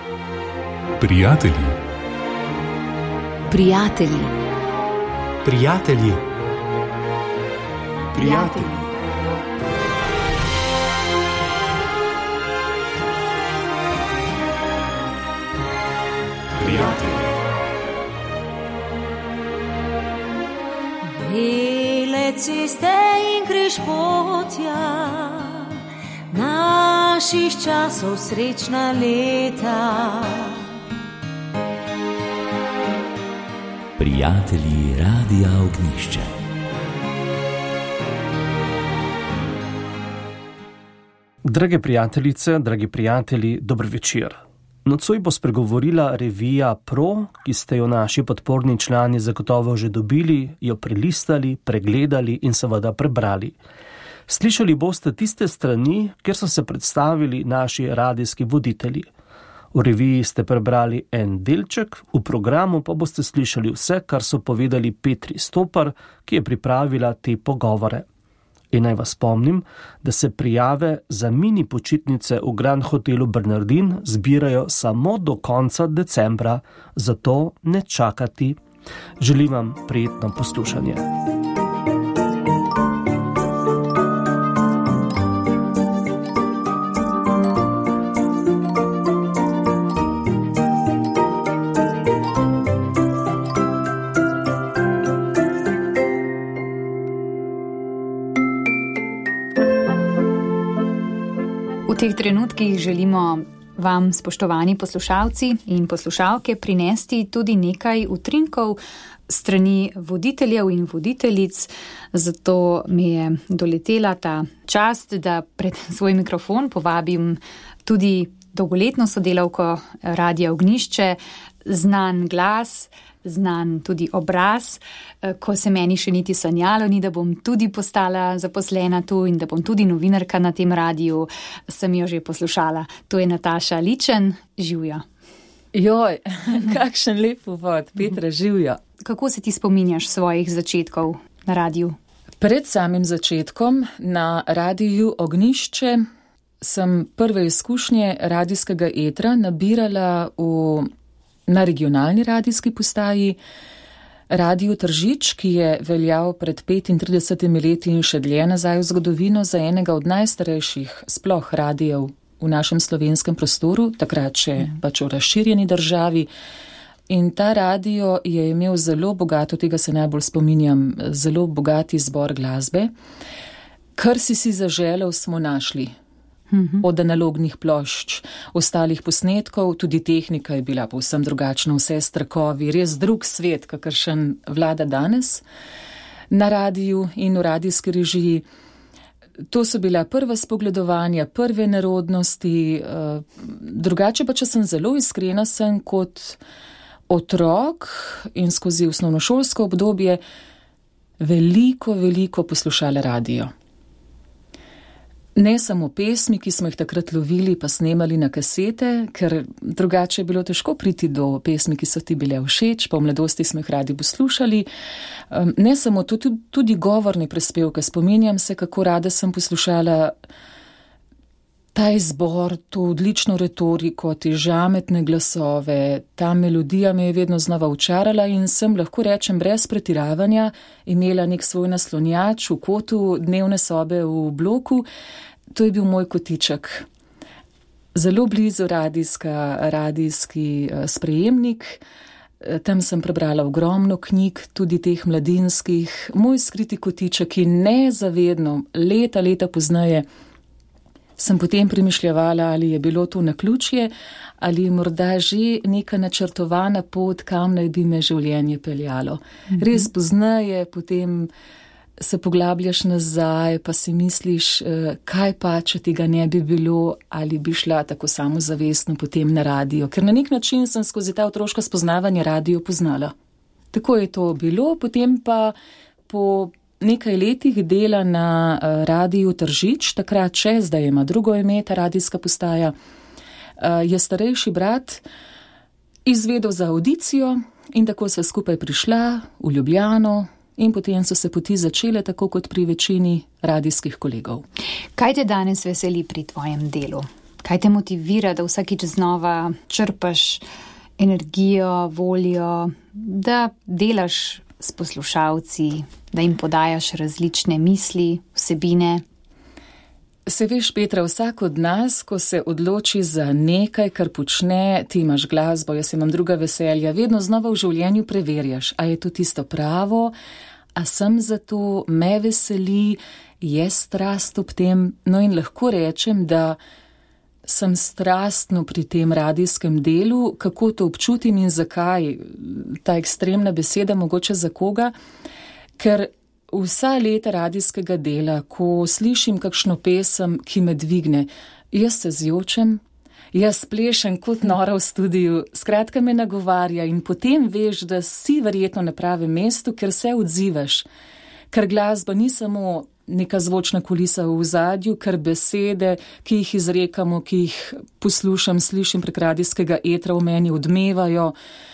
Prijatelji. Prijatelji. Prijatelji. Prijatelji. Bele ceste in križpotja, naših časov srečna leta. Prijatelji Radia Ognjišče. Drage prijateljice, dragi prijatelji, dober večer. Nocoj bo spregovorila revija Pro, ki ste jo naši podporni člani zagotovo že dobili, jo prelistali, pregledali in seveda prebrali. Slišali boste tiste strani, kjer so se predstavili naši radijski voditelji. V reviji ste prebrali en delček, v programu pa boste slišali vse, kar so povedali Petri Stopar, ki je pripravila te pogovore. In naj vas spomnim, da se prijave za mini počitnice v Grand Hotelu Bernardin zbirajo samo do konca decembra, zato ne čakati. Želim vam prijetno poslušanje. V teh trenutkih želimo vam, spoštovani poslušalci in poslušalke, prinesti tudi nekaj utrinkov strani voditeljev in voditeljic, zato mi je doletela ta čast, da pred svoj mikrofon povabim tudi dolgoletno sodelavko Radia Ognjišče, znan glas, znan tudi obraz, ko se meni še niti sanjalo ni, da bom tudi postala zaposlena tu in da bom tudi novinarka na tem radiju, sem jo že poslušala. To je Nataša Ličen, živjo. Joj, kakšen lep uvod, Petra, živjo. Kako se ti spominjaš svojih začetkov na radiju? Pred samim začetkom na Radiju Ognjišče sem prve izkušnje radijskega etra nabirala na regionalni radijski postaji, Radiju Tržič, ki je veljal pred 35 leti in še dlje nazaj v zgodovino za enega od najstarejših sploh radijev v našem slovenskem prostoru, takrat še pač v razširjeni državi. In ta radio je imel zelo bogato, tega se najbolj spominjam, zelo bogati izbor glasbe. Kar si zaželel, smo našli. Od analognih plošč, ostalih posnetkov, tudi tehnika je bila povsem drugačna, vse strakovi, res drug svet, kakršen vlada danes na radiju in v radijski režiji. To so bila prva spogledovanja, prve nerodnosti, drugače pa, če sem zelo iskrena, sem kot otrok in skozi osnovnošolsko obdobje veliko poslušala radio. Ne samo pesmi, ki smo jih takrat lovili pa snemali na kasete, ker drugače je bilo težko priti do pesmi, ki so ti bile všeč, pa v mladosti smo jih radi poslušali. Ne samo to, tudi govorni prispevke. Spominjam se, kako rada sem poslušala ta izbor, to odlično retoriko, te žametne glasove, ta melodija me je vedno znova učarala in sem, lahko rečem, brez pretiravanja imela nek svoj naslonjač v kotu dnevne sobe v bloku. To je bil moj kotiček. Zelo blizu radijski sprejemnik. Tam sem prebrala ogromno knjig, tudi teh mladinskih. Moj skriti kotiček in nezavedno, leta poznaje, sem potem premišljevala, ali je bilo to naključje, ali morda že neka načrtovana pot, kam naj bi me življenje peljalo. Res poznaje, potem se poglabljaš nazaj, pa si misliš, kaj pa, če tega ne bi bilo, ali bi šla tako samozavestno potem na radio. Ker na nek način sem skozi ta otroška spoznavanja radio poznala. Tako je to bilo, potem pa po nekaj letih dela na Radiju Tržič, takrat še, zdaj ima drugo ime, ta radijska postaja, je starejši brat izvedel za audicijo in tako sva skupaj prišla v Ljubljano in potem so se poti začele tako kot pri večini radijskih kolegov. Kaj te danes veseli pri tvojem delu? Kaj te motivira, da vsakič znova črpaš energijo, voljo, da delaš s poslušalci, da jim podajaš različne misli, vsebine? Se veš, Petra, vsak od nas, ko se odloči za nekaj, kar počne, ti imaš glasbo, jaz imam druga veselja, vedno znova v življenju preverjaš, a je to tisto pravo, a sem za to, me veseli, je strast ob tem. No in lahko rečem, da sem strastno pri tem radijskem delu, kako to občutim in zakaj. Ta ekstremna beseda mogoče za koga, ker vsa leta radijskega dela, ko slišim kakšno pesem, ki me dvigne, jaz se zjočem, jaz plešem kot nora v studiu, skratka me nagovarja in potem veš, da si verjetno na pravem mestu, ker se odzivaš, ker glasba ni samo neka zvočna kulisa v ozadju, ker besede, ki jih izrekamo, ki jih poslušam, slišim prek radijskega etra v meni odmevajo,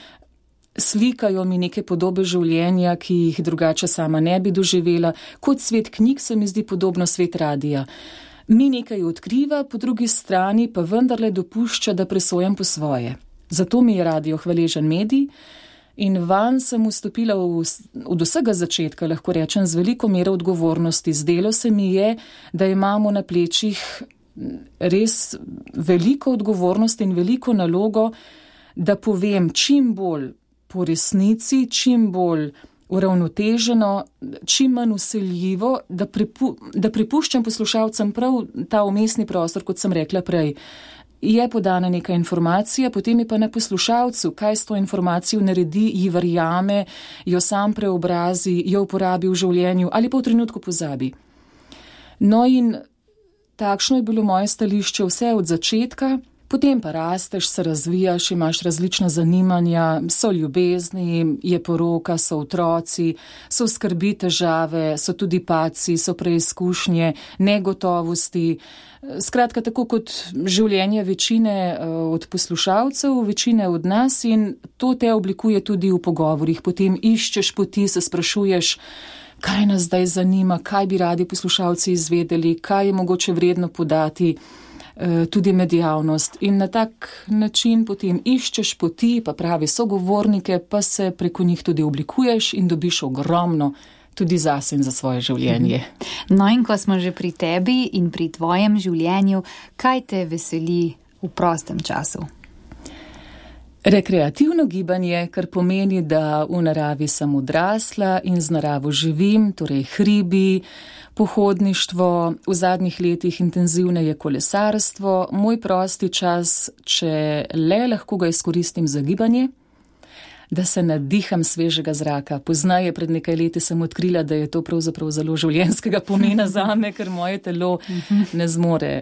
slikajo mi neke podobe življenja, ki jih drugače sama ne bi doživela. Kot svet knjig se mi zdi podobno svet radija. Mi nekaj odkriva, po drugi strani pa vendarle dopušča, da presojam po svoje. Zato mi je radio hvaležen medij in vanj sem vstopila od vsega začetka, lahko rečem, z veliko mero odgovornosti. Zdelo se mi je, da imamo na plečih res veliko odgovornosti in veliko nalogo, da povem čim bolj po resnici, čim bolj uravnoteženo, čim manj vseljivo, da prepuščam poslušalcem prav ta umestni prostor, kot sem rekla prej. Je podana neka informacija, potem je pa na poslušalcu, kaj s to informacijo naredi, ji verjame, jo sam preobrazi, jo uporabi v življenju ali pa v trenutku pozabi. No in takšno je bilo moje stališče vse od začetka. Potem pa rasteš, se razvijaš, imaš različna zanimanja, so ljubezni, je poroka, so otroci, so skrbi, težave, so tudi padci, so preizkušnje, negotovosti. Skratka, tako kot življenje večine od poslušalcev, večine od nas in to te oblikuje tudi v pogovorih. Potem iščeš poti, se sprašuješ, kaj nas zdaj zanima, kaj bi radi poslušalci izvedeli, kaj je mogoče vredno podati. Tudi medijavnost in na tak način potem iščeš poti, pa pravi sogovornike, pa se preko njih tudi oblikuješ in dobiš ogromno tudi zase in za svoje življenje. No in ko smo že pri tebi in pri tvojem življenju, kaj te veseli v prostem času? Rekreativno gibanje, kar pomeni, da v naravi sem odrasla in z naravo živim, torej hribi, pohodništvo, v zadnjih letih intenzivneje kolesarstvo, moj prosti čas, če le lahko ga izkoristim za gibanje, da se nadiham svežega zraka. Poznaje pred nekaj leti sem odkrila, da je to pravzaprav zelo življenjskega pomena zame, ker moje telo ne zmore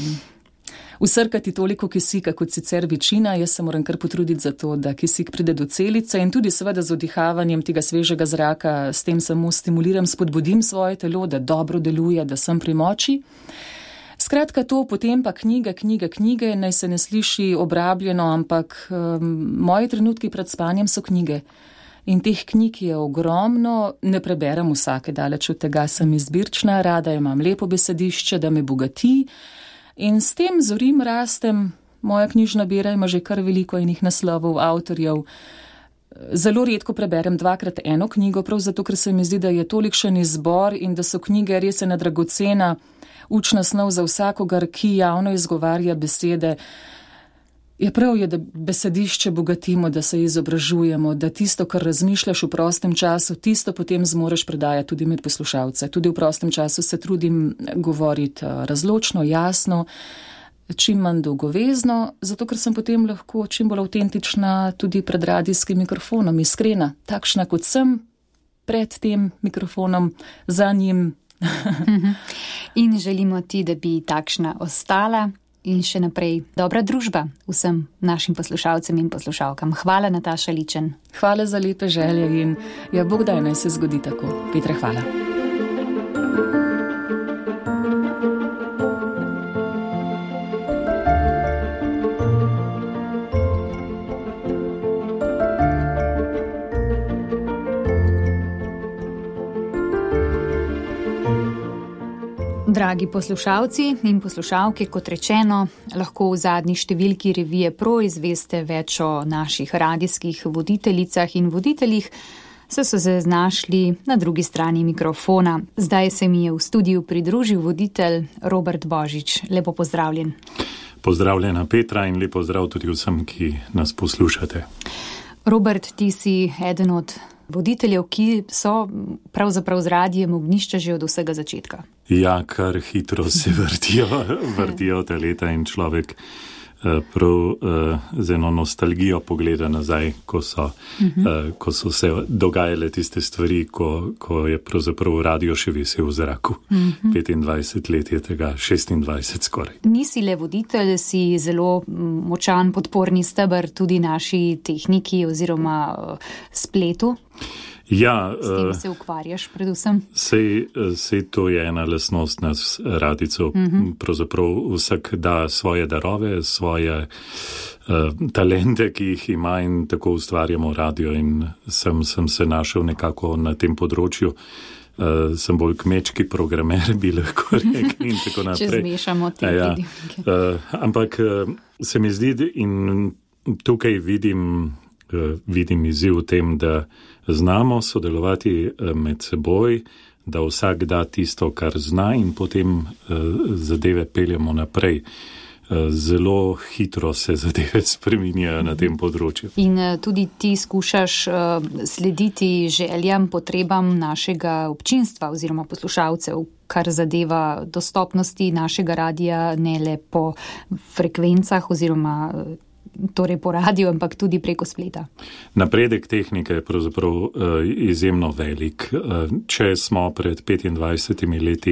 usrkati toliko kisika kot sicer večina. Jaz se moram kar potruditi za to, da kisik pride do celice in tudi seveda z vdihavanjem tega svežega zraka, s tem samo stimuliram, spodbudim svoje telo, da dobro deluje, da sem pri moči. Skratka to, potem pa knjige, naj se ne sliši obrabljeno, ampak moji trenutki pred spanjem so knjige. In teh knjig je ogromno, ne preberem vsake, daleč od tega sem izbirčna, rada imam lepo besedišče, da me bogati. In s tem zorim, rastem, moja knjižna bera ima že kar veliko enih naslovov, avtorjev. Zelo redko preberem 2x eno knjigo, prav zato, ker se mi zdi, da je tolikšen izbor in da so knjige res ena dragocena učna snov za vsakogar, ki javno izgovarja besede. Je prav, da besedišče bogatimo, da se izobražujemo, da tisto, kar razmišljaš v prostem času, tisto potem zmoreš predajati tudi med poslušalce. Tudi v prostem času se trudim govoriti razločno, jasno, čim manj dolgovezno, zato ker sem potem lahko čim bolj avtentična tudi pred radijskim mikrofonom, iskrena, takšna kot sem pred tem mikrofonom, za njim. In želimo ti, da bi takšna ostala. In še naprej dobra družba vsem našim poslušalcem in poslušalkam. Hvala, Nataša Ličen. Hvala za lepe želje in Bog daj, naj se zgodi tako. Petra, hvala. Dragi poslušalci in poslušalke, kot rečeno, lahko v zadnji številki revije Pro izveste več o naših radijskih voditeljicah in voditeljih, so se znašli na drugi strani mikrofona. Zdaj se mi je v studiu pridružil voditelj Robert Božič. Lepo pozdravljen. Pozdravljena Petra in lepo zdrav tudi vsem, ki nas poslušate. Robert, ti si eden od voditeljev, ki so pravzaprav z Radijem Ognjišče že od vsega začetka. Ja, kar hitro se vrtijo ta leta in človek prav z eno nostalgijo pogleda nazaj, ko so se dogajale tiste stvari, ko je pravzaprav radio še visel v zraku. 25 let je tega, 26 skoraj. Nisi le voditelj, si zelo močan podporni steber tudi naši tehniki oziroma spletu. Ja, s tem se ukvarjaš predvsem? Sej to je ena lastnost nas radijcev. Pravzaprav vsak da svoje darove, svoje talente, ki jih ima in tako ustvarjamo radio in sem se našel nekako na tem področju. Sem bolj kmečki programer, bi lahko rekli in tako naprej. Če zmešamo te tudi. Ampak se mi zdi in tukaj vidim izziv v tem, da znamo sodelovati med seboj, da vsak da tisto, kar zna in potem zadeve peljemo naprej. Zelo hitro se zadeve spreminjajo na tem področju. In tudi ti skušaš slediti željam, potrebam našega občinstva oziroma poslušalcev, kar zadeva dostopnosti našega radija ne le po frekvencah oziroma torej po radiju, ampak tudi preko spleta. Napredek tehnike je pravzaprav izjemno velik. Če smo pred 25 leti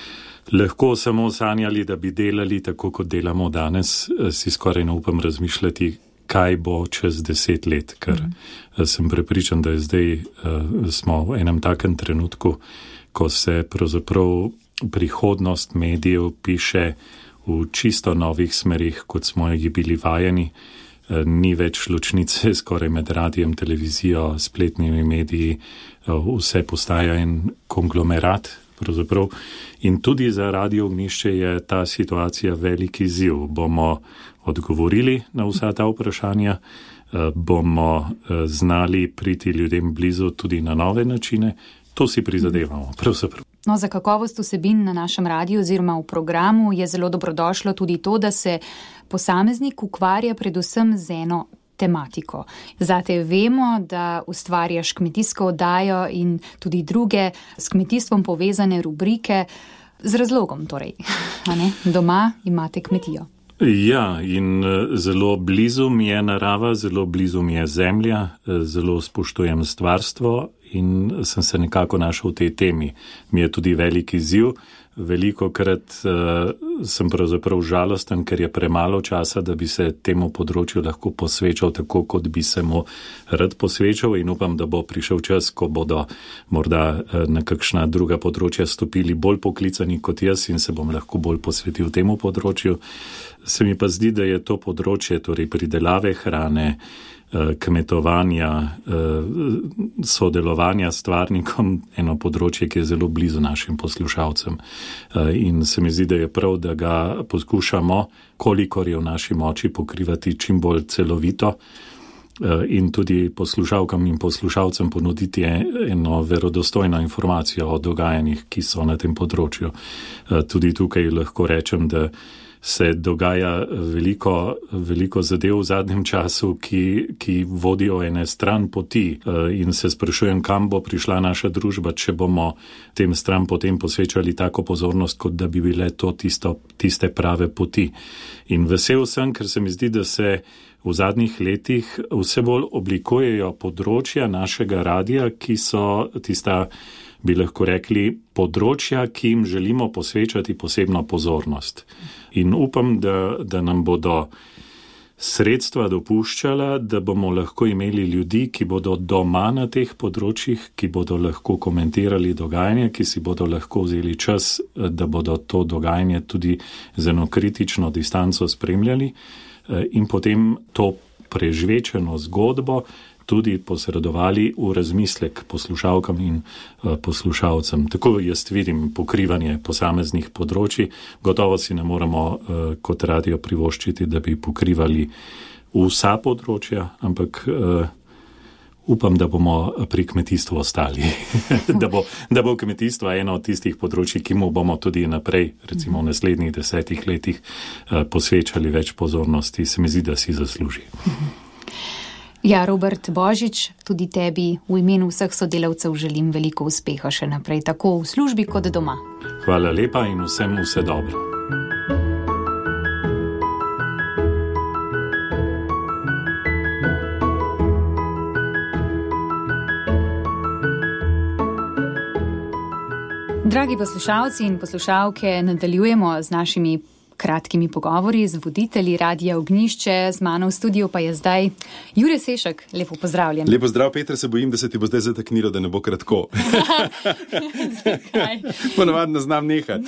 lahko samo sanjali, da bi delali tako, kot delamo danes, si skoraj ne upam razmišljati, kaj bo čez 10 let, ker sem prepričan, da je zdaj smo v enem takem trenutku, ko se pravzaprav prihodnost medijev piše v čisto novih smerih, kot smo jih bili vajeni. Ni več ločnice skoraj med radijem, televizijo, spletnimi mediji, vse postaja en konglomerat pravzaprav. In tudi za Radio Ognjišče je ta situacija velik izziv. Bomo odgovorili na vsa ta vprašanja, bomo znali priti ljudem blizu tudi na nove načine. To si prizadevamo, pravzaprav. No, za kakovost vsebin na našem radiju oziroma v programu je zelo dobrodošlo tudi to, da se posameznik ukvarja predvsem z eno tematiko. Zate vemo, da ustvarjaš kmetijsko oddajo in tudi druge s kmetijstvom povezane rubrike z razlogom torej. Doma imate kmetijo. Ja, in zelo blizu mi je narava, zelo blizu mi je zemlja, zelo spoštujem stvarstvo in sem se nekako našel v tej temi. Mi je tudi velik izziv. Velikokrat sem pravzaprav žalosten, ker je premalo časa, da bi se temu področju lahko posvečal tako, kot bi se mu rad posvečal in upam, da bo prišel čas, ko bodo morda na kakšna druga področja stopili bolj poklicani kot jaz in se bom lahko bolj posvetil temu področju. Se mi pa zdi, da je to področje, torej pridelave hrane, kmetovanja, sodelovanja s stvarnikom, eno področje, ki je zelo blizu našim poslušalcem. In se mi zdi, da je prav, da ga poskušamo, kolikor je v naši moči, pokrivati čim bolj celovito in tudi poslušalkam in poslušalcem ponuditi eno verodostojno informacijo o dogajanjih, ki so na tem področju. Tudi tukaj lahko rečem, da se dogaja veliko zadev v zadnjem času, ki vodijo ene stran poti in se sprašujem, kam bo prišla naša družba, če bomo tem stran potem posvečali tako pozornost, kot da bi bile to tiste prave poti. In vesel sem, ker se mi zdi, da se v zadnjih letih vse bolj oblikujejo področja našega radija, ki so tista, bi lahko rekli, področja, ki jim želimo posvečati posebno pozornost. In upam, da nam bodo sredstva dopuščala, da bomo lahko imeli ljudi, ki bodo doma na teh področjih, ki bodo lahko komentirali dogajanje, ki si bodo lahko vzeli čas, da bodo to dogajanje tudi z eno kritično distanco spremljali in potem to prežvečeno zgodbo tudi posredovali v razmislek poslušalkam in poslušalcem. Tako jaz vidim pokrivanje posameznih področji. Gotovo si ne moremo kot radio privoščiti, da bi pokrivali vsa področja, ampak upam, da bomo pri kmetijstvu ostali. da bo kmetijstvo eno od tistih področji, ki mu bomo tudi naprej, recimo v naslednjih 10 letih, posvečali več pozornosti. Se mi zdi, da si zasluži. Ja, Robert Božič, tudi tebi v imenu vseh sodelavcev želim veliko uspeha še naprej, tako v službi kot doma. Hvala lepa in vsem vse dobro. Dragi poslušalci in poslušalke, nadaljujemo z našimi kratkimi pogovori z voditelji Radia Ognjišče. Z mano v studiu pa je zdaj Jure Sešek. Lepo pozdravljen. Lepo zdrav, Petra, se bojim, da se ti bo zdaj zataknilo, da ne bo kratko. Zakaj? Ponavadi ne znam nehati.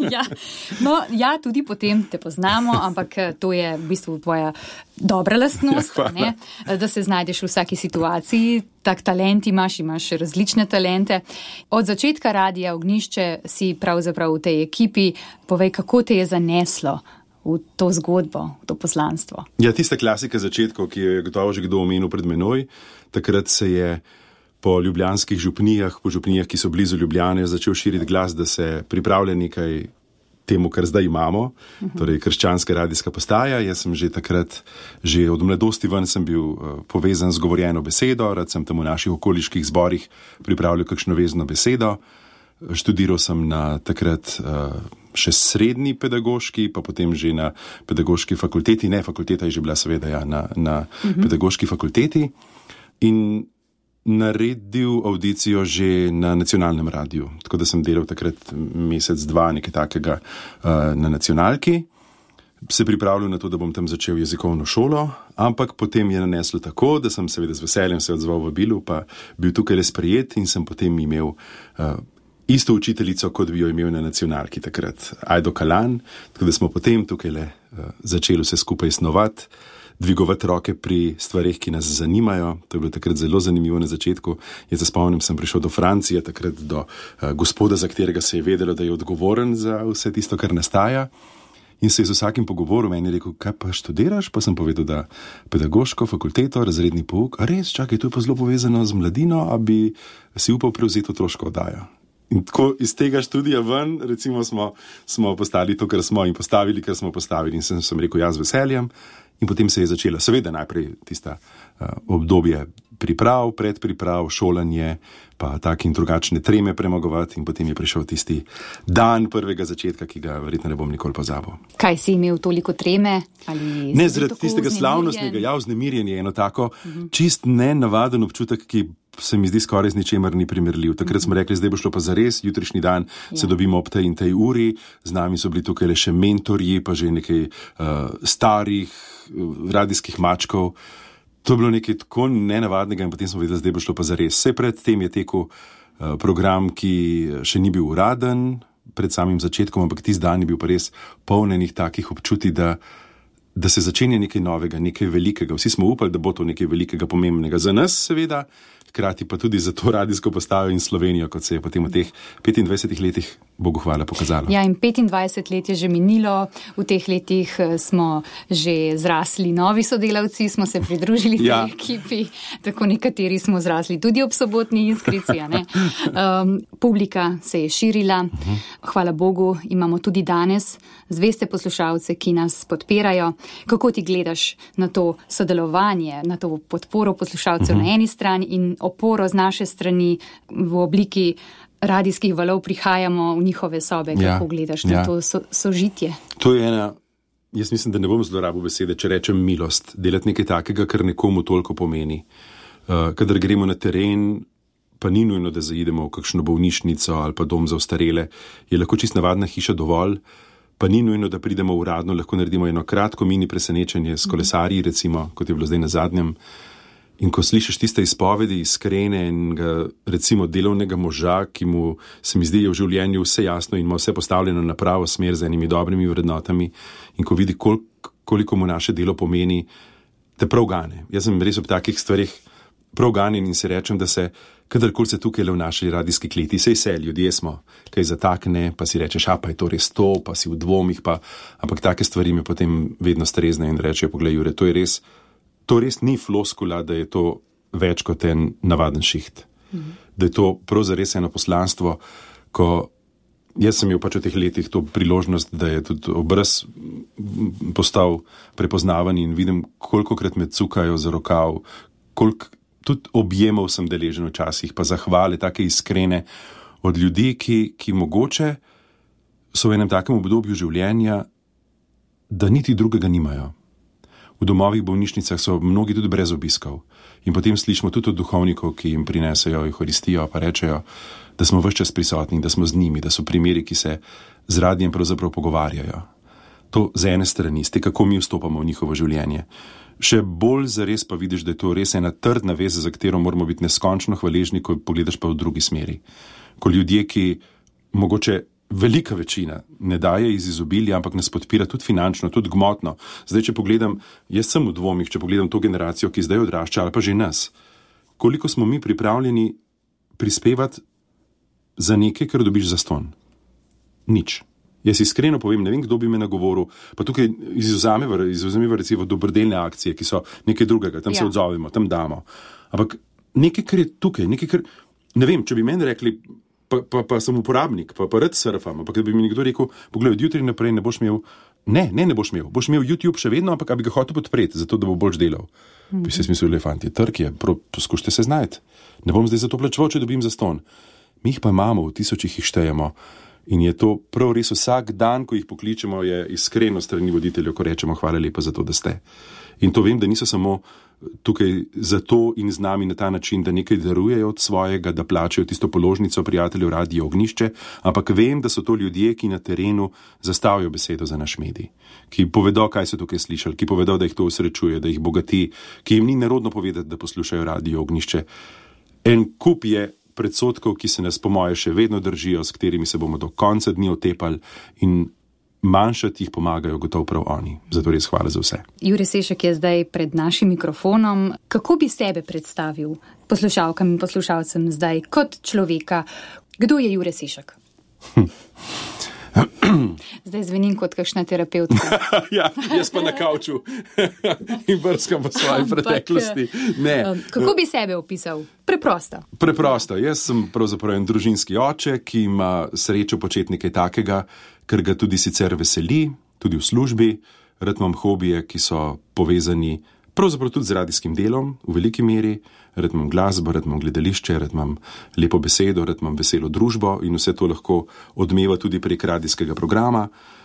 Ja, tudi potem te poznamo, ampak to je v bistvu tvoja dobra lastnost, ne? Da se znajdeš v vsaki situaciji. Tak talent imaš različne talente. Od začetka Radia Ognjišče si pravzaprav v tej ekipi. Povej, kako te je zaneslo v to zgodbo, v to poslanstvo? Ja, tista klasika začetkov, ki je gotovo že kdo omenil pred menoj. Takrat se je po ljubljanskih župnijah, ki so blizu Ljubljane, začel širiti glas, da se pripravlja nekaj temu, kar zdaj imamo, torej krščanska radijska postaja. Jaz sem že takrat, že od mladosti ven sem bil povezan z govorjeno besedo, rad sem tam v naših okoliških zborih pripravljal kakšno vezno besedo. Študiral sem na takrat še srednji pedagoški, pa potem že na pedagoški fakulteti, ne, fakulteta je že bila seveda, ja, na pedagoški fakulteti in naredil audicijo že na nacionalnem radiju, tako da sem delal takrat mesec, dva, nekaj takega na nacionalki. Se pripravljal na to, da bom tam začel jezikovno šolo, ampak potem je naneslo tako, da sem seveda z veseljem se odzval v vabilu, pa bil tukaj le sprejet in sem potem imel isto učiteljico, kot bi jo imel na nacionalki takrat, Ajdo Kalan, tako da smo potem tukaj le začeli vse skupaj snovati, dvigovati roke pri stvarih, ki nas zanimajo. To je bilo takrat zelo zanimivo na začetku. Jaz se spomnim, sem prišel do Francije, takrat do gospoda, za katerega se je vedelo, da je odgovoren za vse tisto, kar nastaja. In se je z vsakim pogovoril, meni je rekel, kaj pa študiraš? Pa sem povedal, da pedagoško fakulteto, razredni pouk. A res, čakaj, to je pa zelo povezano z mladino, a bi si upal prevzeti otroško oddajo. In tako iz tega študija ven, recimo, smo postali to, kar smo in postavili, kar smo postavili. In sem rekel, ja, z veseljem. In potem se je začela, seveda najprej tista obdobje priprav, predpriprav, šolanje, pa tak in drugačne treme premagovati in potem je prišel tisti dan prvega začetka, ki ga verjetno ne bom nikoli pozabil. Kaj si imel toliko treme? Ne, zaradi tistega slavnostnega, ja, vznemirjenje, eno tako čist nenavaden občutek, ki se mi zdi skoraj z ničemer ni primerljiv. Takrat smo rekli, zdaj bo šlo pa zares, jutrišnji dan se dobimo ob tej in tej uri, z nami so bili tukaj le še mentorji, pa že nekaj starih radijskih mačkov. To je bilo nekaj tako nenavadnega in potem smo vedeli, zdaj bo šlo pa zares. Vse pred tem je tekel program, ki še ni bil uraden pred samim začetkom, ampak tisti dan je bil pa res polnenih takih občutij, da se začenja nekaj novega, nekaj velikega. Vsi smo upali, da bo to nekaj velikega, pomembnega za nas, seveda, hkrati pa tudi za to radijsko postajo in Slovenijo, kot se je potem v teh 25 letih, Bogu hvala, pokazalo. Ja, in 25 let je že minilo, v teh letih smo že zrasli novi sodelavci, smo se pridružili tej ekipi, tako nekateri smo zrasli tudi ob sobotni iskrici, ne? Publika se je širila, hvala Bogu, imamo tudi danes zveste poslušalce, ki nas podpirajo. Kako ti gledaš na to sodelovanje, na to podporo poslušalcev na eni strani in oporo z naše strani v obliki radijskih valov prihajamo v njihove sobe? Kako gledaš na to sožitje? To je ena, jaz mislim, da ne bom zlorabil besede, če rečem milost. Delati nekaj takega, kar nekomu toliko pomeni. Kadar gremo na teren, pa ni nujno, da zaidemo v kakšno bolnišnico ali pa dom za ostarele, je lahko čist navadna hiša dovolj, pa ni nujno, da pridemo uradno, lahko naredimo eno kratko mini presenečenje s kolesarji, recimo, kot je bilo zdaj na zadnjem. In ko slišiš tiste izpovedi, iskrene in recimo delovnega moža, ki mu se mi zdi je v življenju vse jasno in ima vse postavljeno na pravo smer z enimi dobrimi vrednotami in ko vidi, koliko mu naše delo pomeni, te prav gane. Jaz sem res ob takih stvarih prav ganjen in si rečem, da se kadarkoli se tukaj le v naši radijski kleti, sej se, ljudje smo, kaj zatakne, pa si rečeš, pa je to res to, pa si v dvomih, ampak take stvari me potem vedno strezne in rečejo, poglej, Jure, to res ni floskula, da je to več kot en navaden šiht. Da je to prav zares eno poslanstvo, ko jaz sem imel pač v teh letih to priložnost, da je tudi obraz postal prepoznaven in vidim, kolikokrat me cukajo za rokav, koliko tudi objemov sem deležen včasih, pa zahvale, take iskrene od ljudi, ki mogoče so v enem takem obdobju življenja, da niti drugega nimajo. V domovih bolnišnicah so mnogi tudi brez obiskov in potem slišimo tudi od duhovnikov, ki jim prinesejo euharistijo, pa rečejo, da smo ves čas prisotni, da smo z njimi, da so primeri, ki se z radijem pravzaprav pogovarjajo. To z ene strani, ste kako mi vstopamo v njihovo življenje. Še bolj zares pa vidiš, da je to res ena trdna veza, za katero moramo biti neskončno hvaležni, ko pogledaš pa v drugi smeri. Ko ljudje, ki mogoče velika večina ne daje iz izobilja, ampak nas podpira tudi finančno, tudi gmotno. Zdaj, če pogledam, jaz sem v dvomih, če pogledam to generacijo, ki zdaj odrašča, ali pa že nas, koliko smo mi pripravljeni prispevati za nekaj, kar dobiš zastonj? Nič. Jaz iskreno povem, ne vem, kdo bi me nagovoril, pa tukaj izvzameva recimo dobrodelne akcije, ki so nekaj drugega, tam se odzovemo, tam damo. Ampak nekaj, kar je tukaj, nekaj, kar, ne vem, če bi meni rekli, pa sem uporabnik, pa rad surfam, ampak da bi mi nekdo rekel, poglej, od jutri naprej ne boš imel, ne boš imel, boš imel YouTube še vedno, ampak bi ga hotel podpreti, zato da bo bolj delal. Bi se smislil, fanti, trg je, poskušajte se znajti. Ne bom zdaj za to plačeval, če dobim zastonj. Mi jih pa imamo, v tisočih jih štejemo. In je to prav res vsak dan, ko jih pokličemo, je iskreno strani voditeljev, ko rečemo hvala lepa za to, da ste. In to vem, da niso samo tukaj zato in z nami na ta način, da nekaj darujejo od svojega, da plačajo tisto položnico prijateljev Radio Ognjišče, ampak vem, da so to ljudje, ki na terenu zastavijo besedo za naš medij, ki povedo, kaj so tukaj slišali, ki povedo, da jih to usrečuje, da jih bogati, ki jim ni nerodno povedati, da poslušajo Radio Ognjišče. En kup je predsotkov, ki se nas po moje še vedno držijo, s katerimi se bomo do konca dni otepali in manjšati jih pomagajo gotovo prav oni. Zato res hvala za vse. Jure Sešek je zdaj pred našim mikrofonom. Kako bi sebe predstavil poslušalkam in poslušalcem zdaj kot človeka? Kdo je Jure Sešek? Zdaj zvenim kot kakšna terapeutka. Ja, jaz pa na kavču in brskam po svoji preteklosti. Kako bi sebe opisal? Preprosto. Preprosto. Jaz sem pravzaprav en družinski oče, ki ima srečo početi nekaj takega, ker ga tudi sicer veseli, tudi v službi. Rad imam hobije, ki so povezani pravzaprav tudi z radijskim delom, v veliki meri. Rad imam glasbo, rad imam gledališče, rad imam lepo besedo, rad imam veselo družbo in vse to lahko odmeva tudi prek radijskega programa.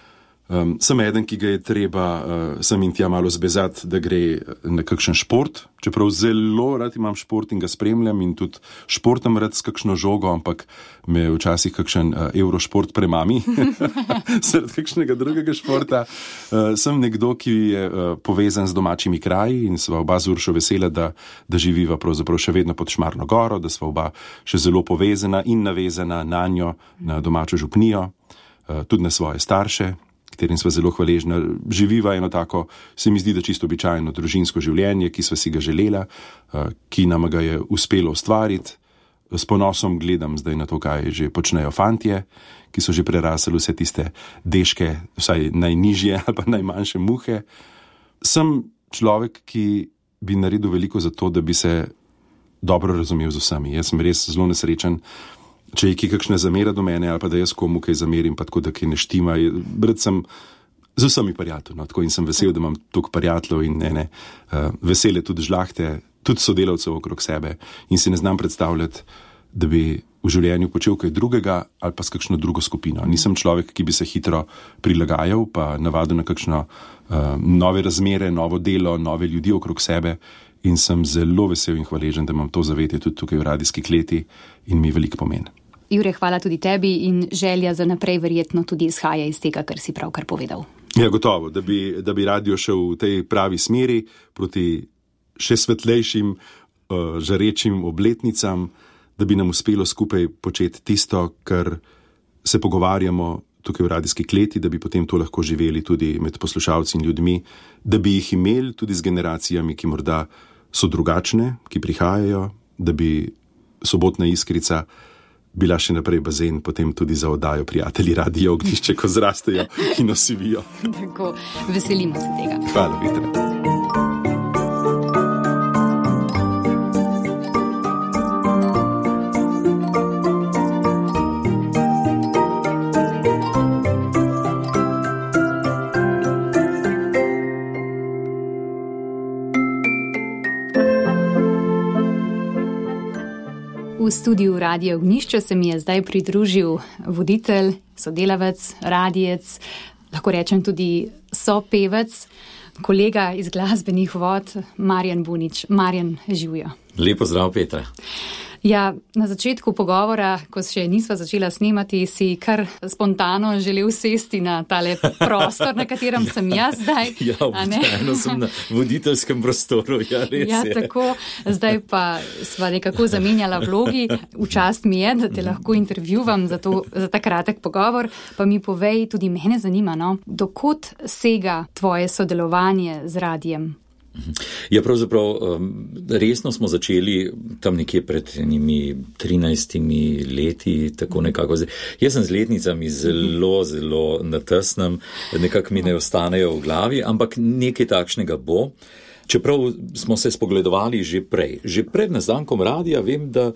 Sem eden, ki ga je treba sem in tja malo zbezati, da gre na kakšen šport, čeprav zelo rad imam šport in ga spremljam in tudi športam rad s kakšno žogo, ampak me včasih kakšen eurošport premami, sred kakšnega drugega športa. Sem nekdo, ki je povezan z domačimi kraji in sva oba z Uršo vesela, da živiva pravzaprav še vedno pod Šmarno goro, da sva oba še zelo povezana in navezana na njo, na domačo župnijo, tudi na svoje starše, katerim sva zelo hvaležna. Živiva eno tako, se mi zdi, da čisto običajno družinsko življenje, ki sva si ga želela, ki nam ga je uspelo ustvariti. S ponosom gledam zdaj na to, kaj že počnejo fantje, ki so že prerasli vse tiste deške, vsaj najnižje ali pa najmanjše muhe. Sem človek, ki bi naredil veliko za to, da bi se dobro razumel z vsemi. Jaz sem res zelo nesrečen, če je kakšna zamera do mene, ali pa da jaz komu kaj zamerim, pa tako, da kaj ne štima. Brat sem z vsemi prijatelji, no, tako in sem vesel, da imam toliko prijateljev in vesele tudi žlahte, tudi sodelavcev okrog sebe in si ne znam predstavljati, da bi v življenju počel kaj drugega ali pa s kakšno drugo skupino. Nisem človek, ki bi se hitro prilagajal, pa navadil na kakšno nove razmere, novo delo, nove ljudi okrog sebe. In sem zelo vesel in hvaležen, da imam to zavetje tudi tukaj v radijski kleti in mi veliko pomeni. Jure, hvala tudi tebi in želja za naprej verjetno tudi izhaja iz tega, kar si pravkar povedal. Ja, gotovo, da bi radio šel v tej pravi smeri proti še svetlejšim, žarečim obletnicam, da bi nam uspelo skupaj početi tisto, kar se pogovarjamo tukaj v radijski kleti, da bi potem to lahko živeli tudi med poslušalci in ljudmi, da bi jih imeli tudi z generacijami, ki morda so drugačne, ki prihajajo, da bi Sobotna iskrica bila še naprej bazen, potem tudi za oddajo Prijatelji Radia Ognjišče, ko zrastejo in osivijo. Tako, veselimo se tega. Hvala, Viktor. V studiu Radia Ognjišče se mi je zdaj pridružil voditelj, sodelavec, radijec, lahko rečem tudi sopevec, kolega iz glasbenih vod, Marjan Bunič. Marjan, živijo. Lep pozdrav, Petra. Ja, na začetku pogovora, ko še nisva začela snemati, si kar spontano želel sesti na tale prostor, na katerem sem jaz zdaj. Ja, običajno sem na voditeljskem prostoru, ja, res je. Ja, tako, zdaj pa sva nekako zamenjala vlogi. V čast mi je, da te lahko intervjuvam za ta kratek pogovor, pa mi povej, tudi mene zanima, no, dokot sega tvoje sodelovanje z radijem? Ja, pravzaprav resno smo začeli tam nekje pred enimi 13 leti, tako nekako. Jaz sem z letnicami zelo natesnem, nekako mi ne ostanejo v glavi, ampak nekaj takšnega bo. Čeprav smo se spogledovali že prej. Že pred nastankom radija vem, da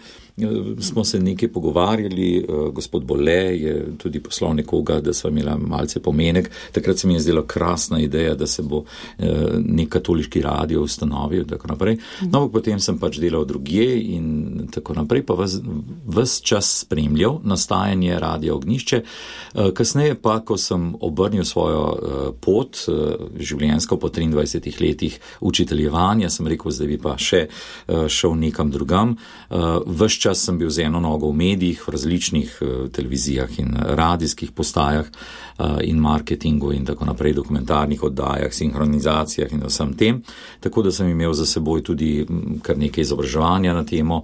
smo se nekaj pogovarjali, gospod Bole je tudi poslal nekoga, da sva imela malce pomenek. Takrat se mi je zdela krasna ideja, da se bo nek katoliški radio ustanovil, tako naprej. No, potem sem pač delal drugje in tako naprej, pa ves čas spremljal nastajanje Radia Ognjišče. Kasneje pa, ko sem obrnil svojo pot življenjsko po 23 letih učiteljevanja, sem rekel, zdaj bi pa še šel nekam drugam. Ves čas sem bil z eno nogo v medijih, v različnih televizijah in radijskih postajah in marketingu in tako naprej, dokumentarnih oddajah, sinhronizacijah in vsem tem. Tako da sem imel za seboj tudi kar nekaj izobraževanja na temo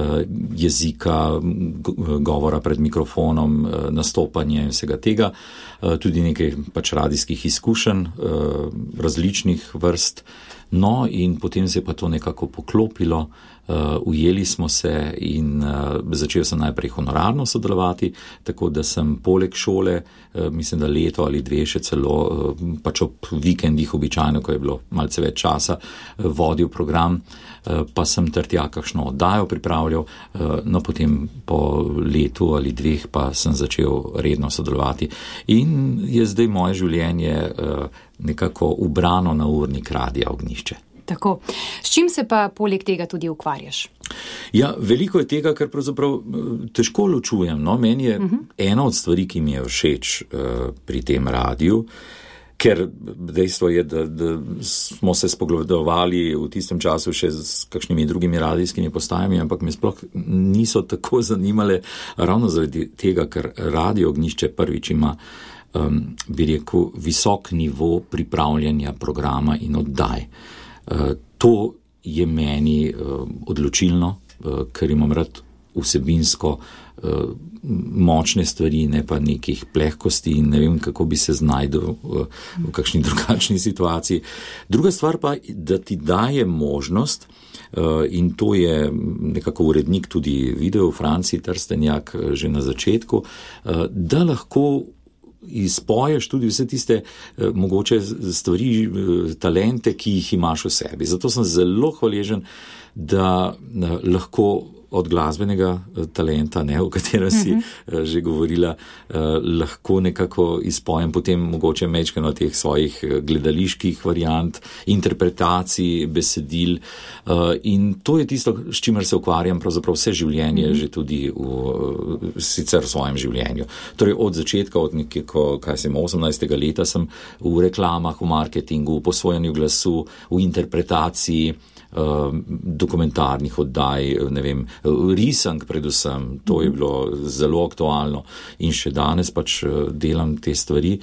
jezika, govora pred mikrofonom, nastopanje in vsega tega. Tudi nekaj pač radijskih izkušenj različnih vrst. No, in potem se je pa to nekako poklopilo, ujeli smo se in začel sem najprej honorarno sodelovati, tako da sem poleg šole, mislim, da leto ali dve še celo, pač ob vikendih običajno, ko je bilo malce več časa, vodil program, pa sem tja kakšno oddajo pripravljal, no potem po letu ali dveh pa sem začel redno sodelovati. In je zdaj moje življenje nekako ubrano na urnik Radia Ognjišče. Tako. S čim se pa poleg tega tudi ukvarjaš? Ja, veliko je tega, kar pravzaprav težko ločujem. No, meni je ena od stvari, ki mi je všeč pri tem radiju, ker dejstvo je, da smo se spogledovali v tistem času še s kakšnimi drugimi radijskimi postajami, ampak me sploh niso tako zanimale ravno zaradi tega, ker Radio Ognjišče prvič ima bi rekel, visok nivo pripravljanja programa in oddaj. To je meni odločilno, ker imam rad vsebinsko močne stvari, ne pa nekih plehkosti in ne vem, kako bi se znajdel v kakšni drugačni situaciji. Druga stvar pa, da ti daje možnost, in to je nekako urednik tudi video, Franci Trstenjak, že na začetku, da lahko izpoješ tudi vse tiste mogoče stvari, talente, ki jih imaš v sebi. Zato sem zelo hvaležen, da lahko od glasbenega talenta, o katerem si že govorila, lahko nekako izpojem potem mogoče mečkano teh svojih gledaliških variant, interpretacij, besedil. In to je tisto, s čimer se ukvarjam pravzaprav vse življenje, že tudi sicer v svojem življenju. Torej od začetka, od nekako, 18. leta sem v reklamah, v marketingu, v posvojanju glasu, v interpretaciji dokumentarnih oddaj, ne vem, risank predvsem, to je bilo zelo aktualno in še danes pač delam te stvari.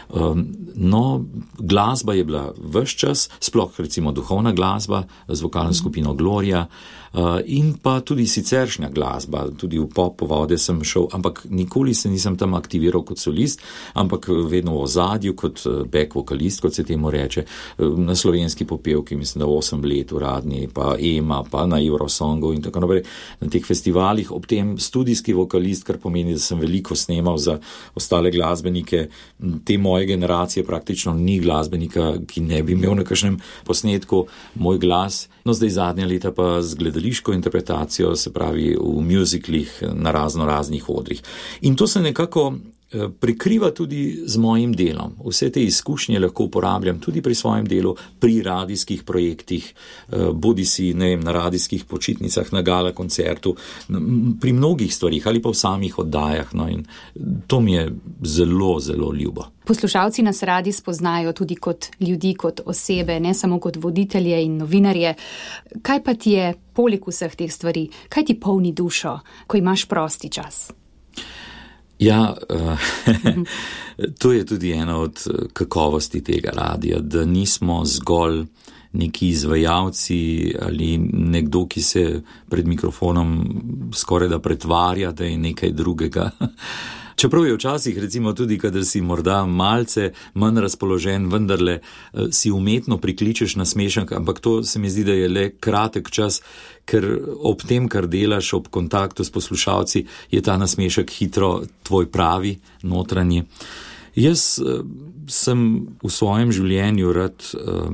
No, glasba je bila ves čas, sploh recimo duhovna glasba z vokalno skupino Gloria in pa tudi siceršnja glasba, tudi v pop povode sem šel, ampak nikoli se nisem tam aktiviral kot solist, ampak vedno v ozadju kot back vokalist, kot se temu reče, na slovenski popevki, mislim, da 8 let uradni, pa EMA, pa na Eurosongu in tako naprej, na teh festivalih, ob tem studijski vokalist, kar pomeni, da sem veliko snemal za ostale glasbenike, te moje generacije praktično ni glasbenika, ki ne bi imel na kakšnem posnetku moj glas, no zdaj zadnja leta pa z gledališko interpretacijo, se pravi v musicalih na raznih odrih. In to se nekako prekriva tudi z mojim delom. Vse te izkušnje lahko uporabljam tudi pri svojem delu, pri radijskih projektih, bodisi, ne vem, na radijskih počitnicah, na gala koncertu, pri mnogih stvarih ali pa v samih oddajah, no in to mi je zelo, zelo ljubo. Poslušalci nas radi spoznajo tudi kot ljudi, kot osebe, ne samo kot voditelje in novinarje. Kaj pa ti je poleg vseh teh stvari? Kaj ti polni dušo, ko imaš prosti čas? Ja, to je tudi ena od kakovosti tega radija, da nismo zgolj neki izvajalci ali nekdo, ki se pred mikrofonom skoraj da pretvarja, da je nekaj drugega. Čeprav je včasih, recimo tudi, kadar si morda malce manj razpoložen, vendarle si umetno prikličeš nasmešek, ampak to se mi zdi, da je le kratek čas, ker ob tem, kar delaš, ob kontaktu s poslušalci, je ta nasmešek hitro tvoj pravi, notranji. Jaz sem v svojem življenju rad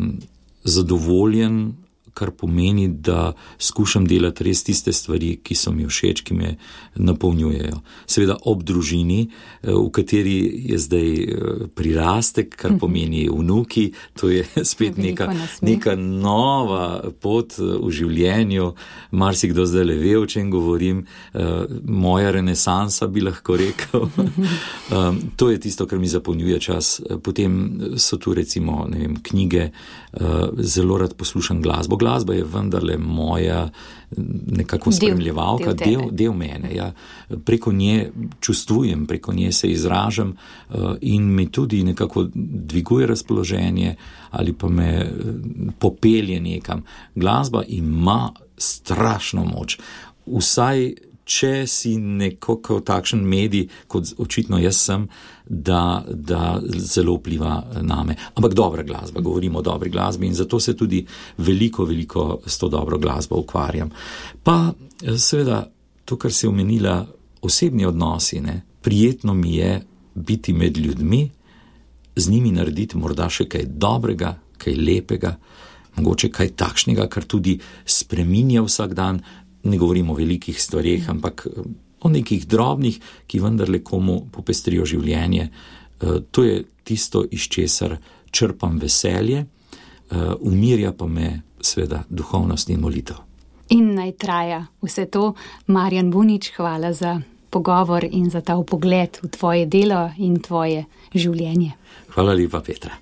zadovoljen, kar pomeni, da skušam delati res tiste stvari, ki so mi všeč, ki me napolnjujejo. Seveda ob družini, v kateri je zdaj prirastek, kar pomeni vnuki, to je spet neka nova pot v življenju. Marsikdo zdaj le ve, o čem govorim. Moja renesansa, bi lahko rekel. To je tisto, kar mi zapolnjuje čas. Potem so tu recimo, ne vem, knjige, zelo rad poslušam glasbo. Glasba je vendarle moja nekako spremljevalka, del mene. Ja. Preko nje čustvujem, preko nje se izražam in mi tudi nekako dviguje razpoloženje ali pa me popelje nekam. Glasba ima strašno moč. Vsaj če si nekako takšen medij, kot očitno jaz sem, da zelo vpliva name. Ampak dobra glasba, govorimo o dobri glasbi in zato se tudi veliko s to dobro glasbo ukvarjam. Pa seveda to, kar si omenila, osebni odnosi, ne? Prijetno mi je biti med ljudmi, z njimi narediti morda še kaj dobrega, kaj lepega, mogoče kaj takšnega, kar tudi spreminja vsak dan. Ne govorim o velikih stvareh, ampak o nekih drobnih, ki vendarle komu popestrijo življenje. To je tisto, iz česar črpam veselje, umirja pa me seveda duhovnost in molitev. In naj traja vse to. Marjan Bunič, hvala za pogovor in za ta vpogled v tvoje delo in tvoje življenje. Hvala lepa, Petra.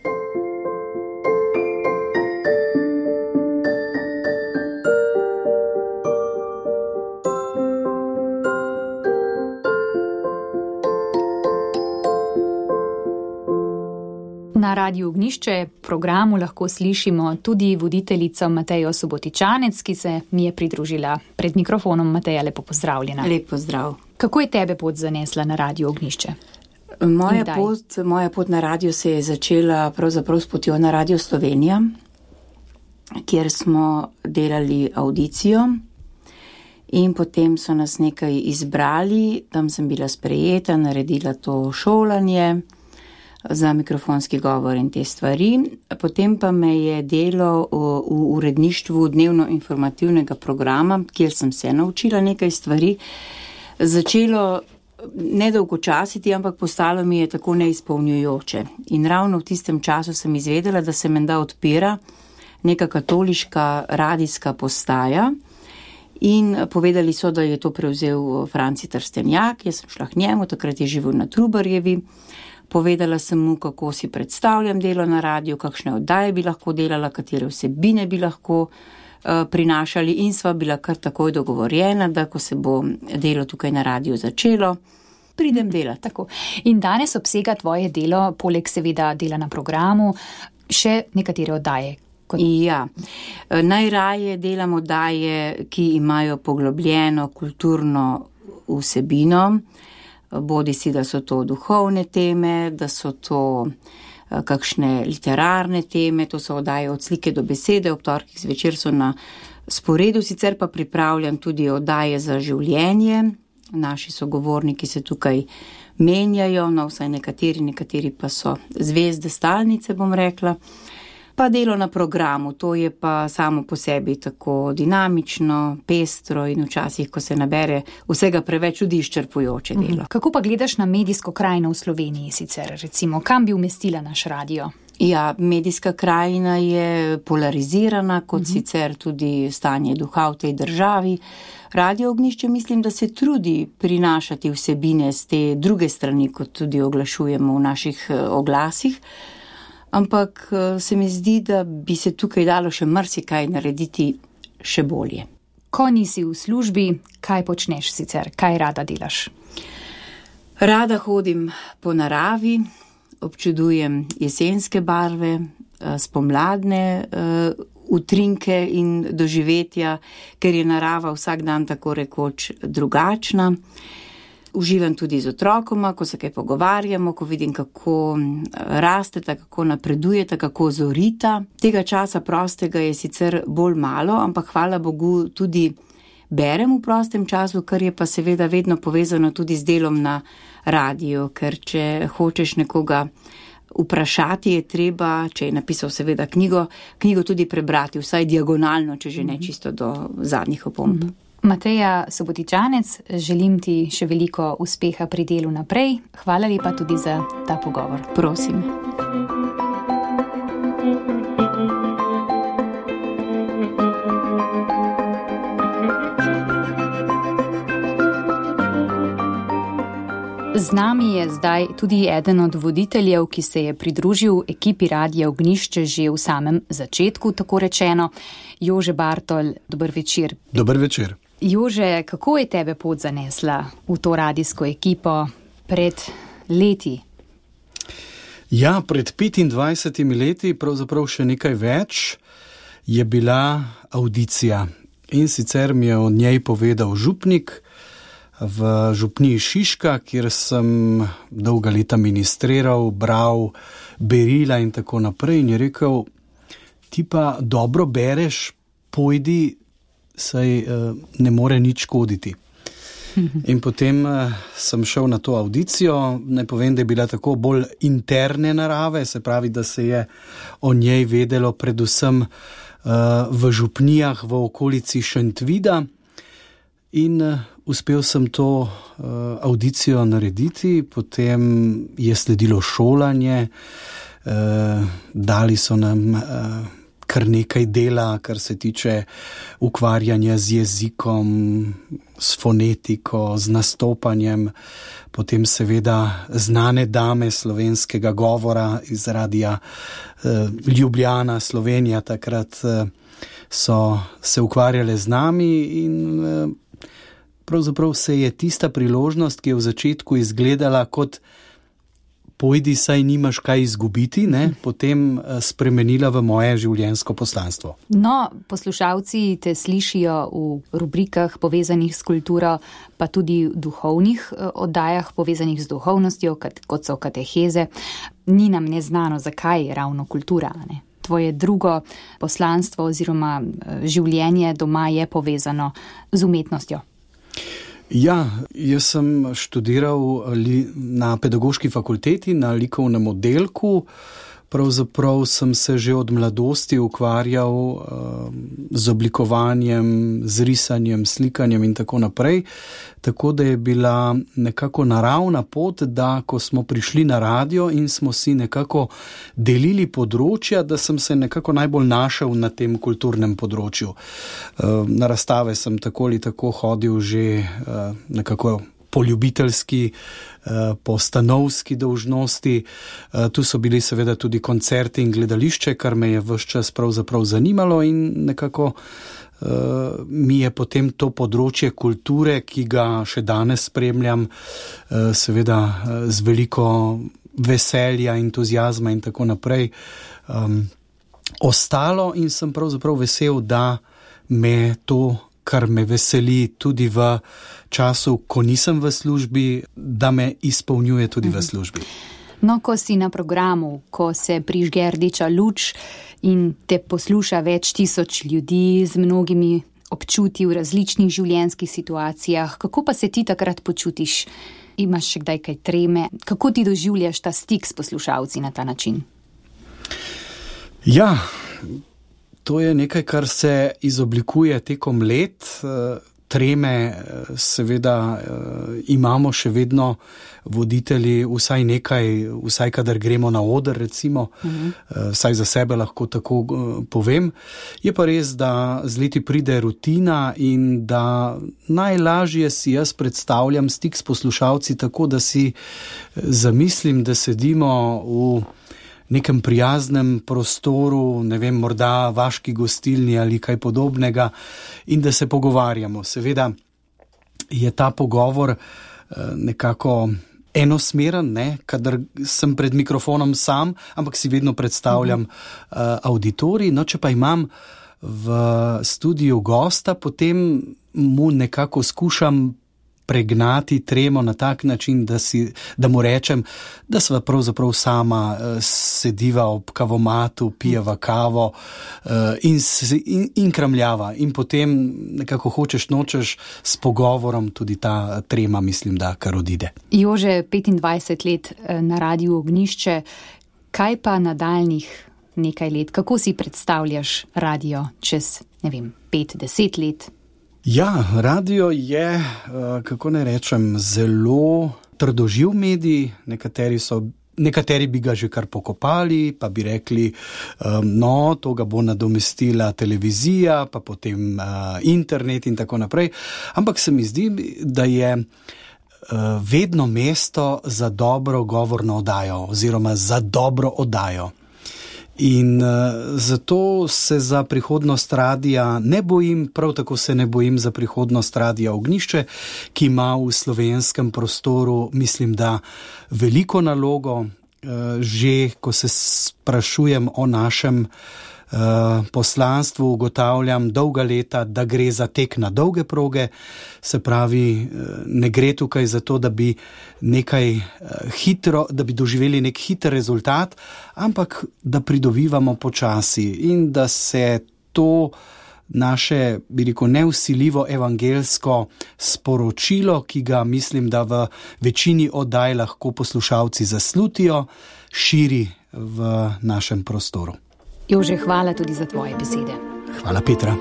Na Radiu Ognjišče programu lahko slišimo tudi voditeljico Matejo Subotičanec, ki se mi je pridružila pred mikrofonom. Mateja, lepo pozdravljena. Lep pozdrav. Kako je tebe pot zanesla na Radio Ognjišče? Moja pot na radio se je začela pravzaprav s potjo na Radio Slovenija, kjer smo delali audicijo in potem so nas nekaj izbrali, tam sem bila sprejeta, naredila to šolanje za mikrofonski govor in te stvari. Potem pa me je delo v uredništvu dnevno-informativnega programa, kjer sem se naučila nekaj stvari, začelo nedolgočasiti, ampak postalo mi je tako neizpolnjujoče. In ravno v tistem času sem izvedela, da se menda odpira neka katoliška radijska postaja in povedali so, da je to prevzel Franci Trstenjak. Jaz sem šla k njemu, takrat je živel na Trubarjevi. Povedala sem mu, kako si predstavljam delo na radiju, kakšne oddaje bi lahko delala, katere vsebine bi lahko prinašali in sva bila kar takoj dogovorjena, da ko se bo delo tukaj na radiju začelo, pridem delati. Tako. In danes obsega tvoje delo, poleg seveda dela na programu, še nekatere oddaje. Ja, najraje delam oddaje, ki imajo poglobljeno kulturno vsebino, bodisi da so to duhovne teme, da so to kakšne literarne teme, to so oddaje od slike do besede, ob torkih zvečer so na sporedu, sicer pa pripravljam tudi oddaje za življenje, naši sogovorniki se tukaj menjajo, no vsaj nekateri pa so zvezde stalnice, bom rekla. Pa delo na programu, to je pa samo po sebi tako dinamično, pestro in včasih, ko se nabere vsega preveč, tudi izčrpujoče delo. Kako pa gledaš na medijsko krajino v Sloveniji sicer, recimo, kam bi umestila naš radio? Ja, medijska krajina je polarizirana, kot sicer tudi stanje duha v tej državi. Radio Ognjišče mislim, da se trudi prinašati vsebine z te druge strani, kot tudi oglašujemo v naših oglasih. Ampak se mi zdi, da bi se tukaj dalo še marsikaj narediti še bolje. Ko nisi v službi, kaj počneš sicer? Kaj rada delaš? Rada hodim po naravi, občudujem jesenske barve, spomladne utrinke in doživetja, ker je narava vsak dan tako rekoč drugačna. Uživam tudi z otrokoma, ko se kaj pogovarjamo, ko vidim, kako rasteta, kako napredujeta, kako zorita. Tega časa prostega je sicer bolj malo, ampak hvala Bogu tudi berem v prostem času, kar je pa seveda vedno povezano tudi z delom na radiju, ker če hočeš nekoga vprašati, je treba, če je napisal seveda knjigo tudi prebrati, vsaj diagonalno, če že ne čisto do zadnjih opomb. Mateja Subotičanec, želim ti še veliko uspeha pri delu naprej. Hvala lepa tudi za ta pogovor. Prosim. Z nami je zdaj tudi eden od voditeljev, ki se je pridružil ekipi Radia Ognjišče že v samem začetku, tako rečeno. Jože Bartol, dober večer. Dober večer. Jože, kako je tebe pot zanesla v to radijsko ekipo pred leti? Ja, pred 25 leti, pravzaprav še nekaj več, je bila audicija. In sicer mi je o njej povedal župnik v župniji Šiška, kjer sem dolga leta ministriral, bral, berila in tako naprej. In je rekel, ti pa dobro bereš, pojdi, saj ne more nič škoditi. In potem sem šel na to audicijo, naj povem, da je bila tako bolj interne narave, se pravi, da se je o njej vedelo predvsem v župnijah v okolici Šentvida in uspel sem to audicijo narediti, potem je sledilo šolanje, dali so nam kar nekaj dela, kar se tiče ukvarjanja z jezikom, s fonetiko, z nastopanjem, potem seveda znane dame slovenskega govora iz Radia Ljubljana, Slovenija, takrat so se ukvarjale z nami in pravzaprav se je tista priložnost, ki je v začetku izgledala kot pojdi, saj nimaš kaj izgubiti, ne, potem spremenila v moje življenjsko poslanstvo. No, poslušalci te slišijo v rubrikah povezanih s kulturo, pa tudi v duhovnih oddajah povezanih z duhovnostjo, kot so kateheze. Ni nam neznano, zakaj je ravno kultura, ne? Tvoje drugo poslanstvo oziroma življenje doma je povezano z umetnostjo. Ja, jaz sem študiral na pedagoški fakulteti, na likovnem oddelku. Pravzaprav sem se že od mladosti ukvarjal z oblikovanjem, z risanjem, slikanjem in tako naprej. Tako da je bila nekako naravna pot, da ko smo prišli na radio in smo si nekako delili področja, da sem se nekako najbolj našel na tem kulturnem področju. Na razstave sem tako ali tako hodil že nekako po ljubiteljski, po stanovski dolžnosti. Tu so bili seveda tudi koncerti in gledališče, kar me je ves čas pravzaprav zanimalo in nekako mi je potem to področje kulture, ki ga še danes spremljam, seveda z veliko veselja, entuzijazma in tako naprej, ostalo in sem pravzaprav vesel, da me to, kar me veseli tudi v času, ko nisem v službi, da me izpolnjuje tudi v službi. No, ko si na programu, ko se prižge rdeča luč in te posluša več tisoč ljudi z mnogimi občutji v različnih življenjskih situacijah, kako pa se ti takrat počutiš? Imaš še kdaj kaj treme? Kako ti doživljaš ta stik s poslušalci na ta način? Ja, to je nekaj, kar se izoblikuje tekom let. Treme seveda imamo še vedno voditelji, vsaj nekaj, vsaj kadar gremo na oder, recimo, vsaj za sebe lahko tako povem. Je pa res, da z leti pride rutina in da najlažje si jaz predstavljam stik s poslušalci tako, da si zamislim, da sedimo v nekem prijaznem prostoru, ne vem, morda vaški gostilni ali kaj podobnega in da se pogovarjamo. Seveda je ta pogovor nekako enosmeren, ne, kadar sem pred mikrofonom sam, ampak si vedno predstavljam auditorij. No, če pa imam v studiu gosta, potem mu nekako skušam pregnati tremo na tak način, da mu rečem, da sva pravzaprav sama sediva ob kavomatu, pijeva kavo in kramljava. In potem nekako hočeš nočeš s pogovorom tudi ta trema, mislim, da kar odide. Jože, 25 let na Radiu Ognjišče, kaj pa nadaljnjih nekaj let? Kako si predstavljaš radio čez, ne vem, 5-10 let? Ja, radio je, kako ne rečem, zelo trdoživ medij, nekateri bi ga že kar pokopali, pa bi rekli, no, to ga bo nadomestila televizija, pa potem internet in tako naprej. Ampak se mi zdi, da je vedno mesto za dobro govorno oddajo oziroma za dobro oddajo. In zato se za prihodnost radia ne bojim, prav tako se ne bojim za prihodnost Radia Ognjišče, ki ima v slovenskem prostoru, mislim, da veliko nalogo. Že ko se sprašujem o našem poslanstvu, ugotavljam dolga leta, da gre za tek na dolge proge, se pravi, ne gre tukaj za to, da bi nekaj hitro, da bi doživeli nek hiter rezultat, ampak da pridobivamo počasi in da se to naše, bi rekel, nevsiljivo evangelsko sporočilo, ki ga mislim, da v večini oddaj lahko poslušalci zaslutijo, širi v našem prostoru. Jože, hvala tudi za tvoje besede. Hvala, Petra.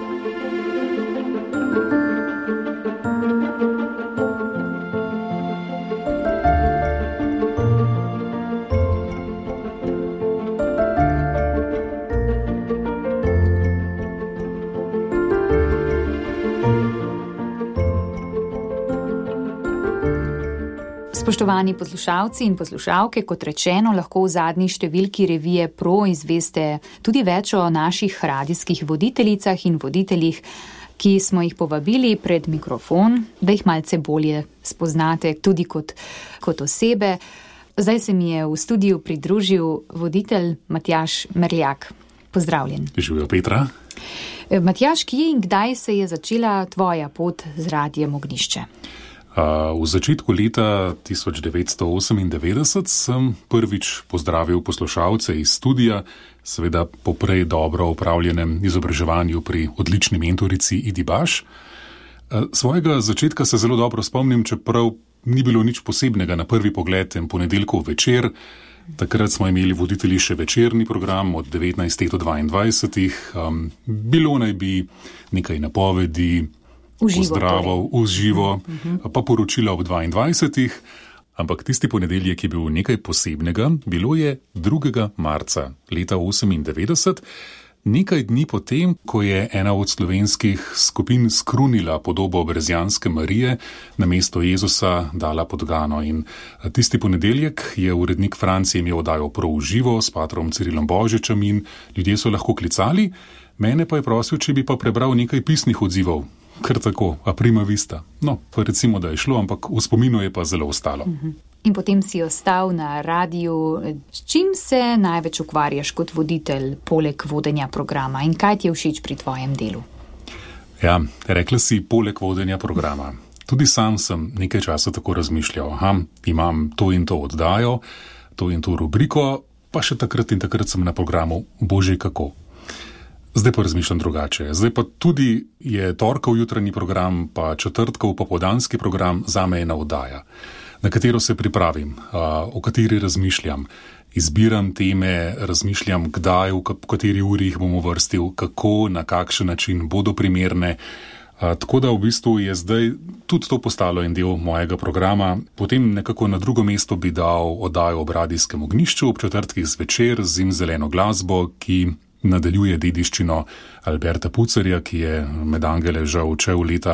Spoštovani poslušalci in poslušalke, kot rečeno, lahko v zadnji številki revije Pro izveste tudi več o naših radijskih voditeljicah in voditeljih, ki smo jih povabili pred mikrofon, da jih malce bolje spoznate tudi kot osebe. Zdaj se mi je v studiu pridružil voditelj Matjaž Merljak. Pozdravljen. Živijo, Petra. Matjaž, kje in kdaj se je začela tvoja pot z Radijem Ognjišče? V začetku leta 1998 sem prvič pozdravil poslušalce iz studia, seveda po prej dobro opravljenem izobraževanju pri odlični mentorici Idi Baš. Svojega začetka se zelo dobro spomnim, čeprav ni bilo nič posebnega na prvi pogled en ponedeljkov večer. Takrat smo imeli voditelji še večerni program od 19 do 22. Bilo naj bi nekaj napovedi, pozdravov, uživo, pa poročila ob 22. Ampak tisti ponedeljek je bil nekaj posebnega. Bilo je 2. marca leta 1998. nekaj dni potem, ko je ena od slovenskih skupin skrunila podobo Brezjanske Marije, na mesto Jezusa dala podgano. In tisti ponedeljek je urednik Francije imel oddajo Prav v živo s patrom Cirilom Božičem in ljudje so lahko klicali. Mene pa je prosil, če bi pa prebral nekaj pisnih odzivov. Kar tako, a prima vista. No, pa recimo, da je šlo, ampak v spominu je pa zelo ostalo. In potem si ostal na radiju. S čim se največ ukvarjaš kot voditelj, poleg vodenja programa? In kaj ti je všeč pri tvojem delu? Ja, rekla si poleg vodenja programa. Tudi sam sem nekaj časa tako razmišljal. Imam to in to oddajo, to in to rubriko, pa še takrat in takrat sem na programu. Bože, kako? Zdaj pa razmišljam drugače. Zdaj pa tudi je torkov jutranji program, pa četrtkov popoldanski program zame ena oddaja, na katero se pripravim, o kateri razmišljam, izbiram teme, razmišljam, kdaj, v kateri uri jih bomo vrstil, kako, na kakšen način bodo primerne. Tako da v bistvu je zdaj tudi to postalo en del mojega programa. Potem nekako na drugo mesto bi dal oddajo ob radijskem ognjišču ob četrtkih zvečer z zimzeleno glasbo, ki nadaljuje dediščino Alberta Pucerja, ki je med angele žal odšel leta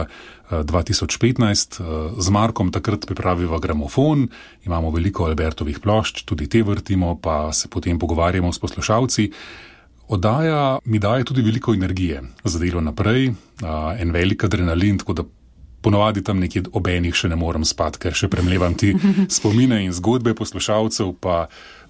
2015. Z Markom takrat pripraviva gramofon, imamo veliko Albertovih plošč, tudi te vrtimo, pa se potem pogovarjamo s poslušalci. Oddaja mi daje tudi veliko energije za delo naprej, en velik adrenalin, tako da ponovadi tam nekje ob enih še ne morem spati, ker še premlevam ti spomine in zgodbe poslušalcev, pa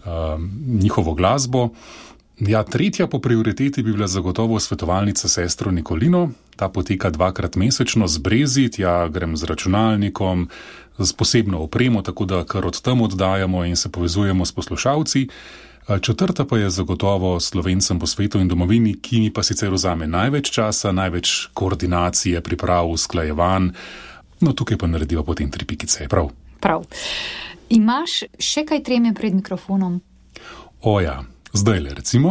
njihovo glasbo. Ja, tretja po prioriteti bi bila zagotovo svetovalnica sestro Nikolino. Ta poteka 2krat mesečno z Brezi, tja grem z računalnikom, z posebno opremo, tako da kar od tam oddajamo in se povezujemo s poslušalci. Četrta pa je zagotovo Slovencem po svetu in domovini, ki mi pa sicer vzame največ časa, največ koordinacije, priprav, usklajevanj. No, tukaj pa narediva potem 3 pikice, prav? Prav. Imaš še kaj treme pred mikrofonom? Ja. Zdajle recimo,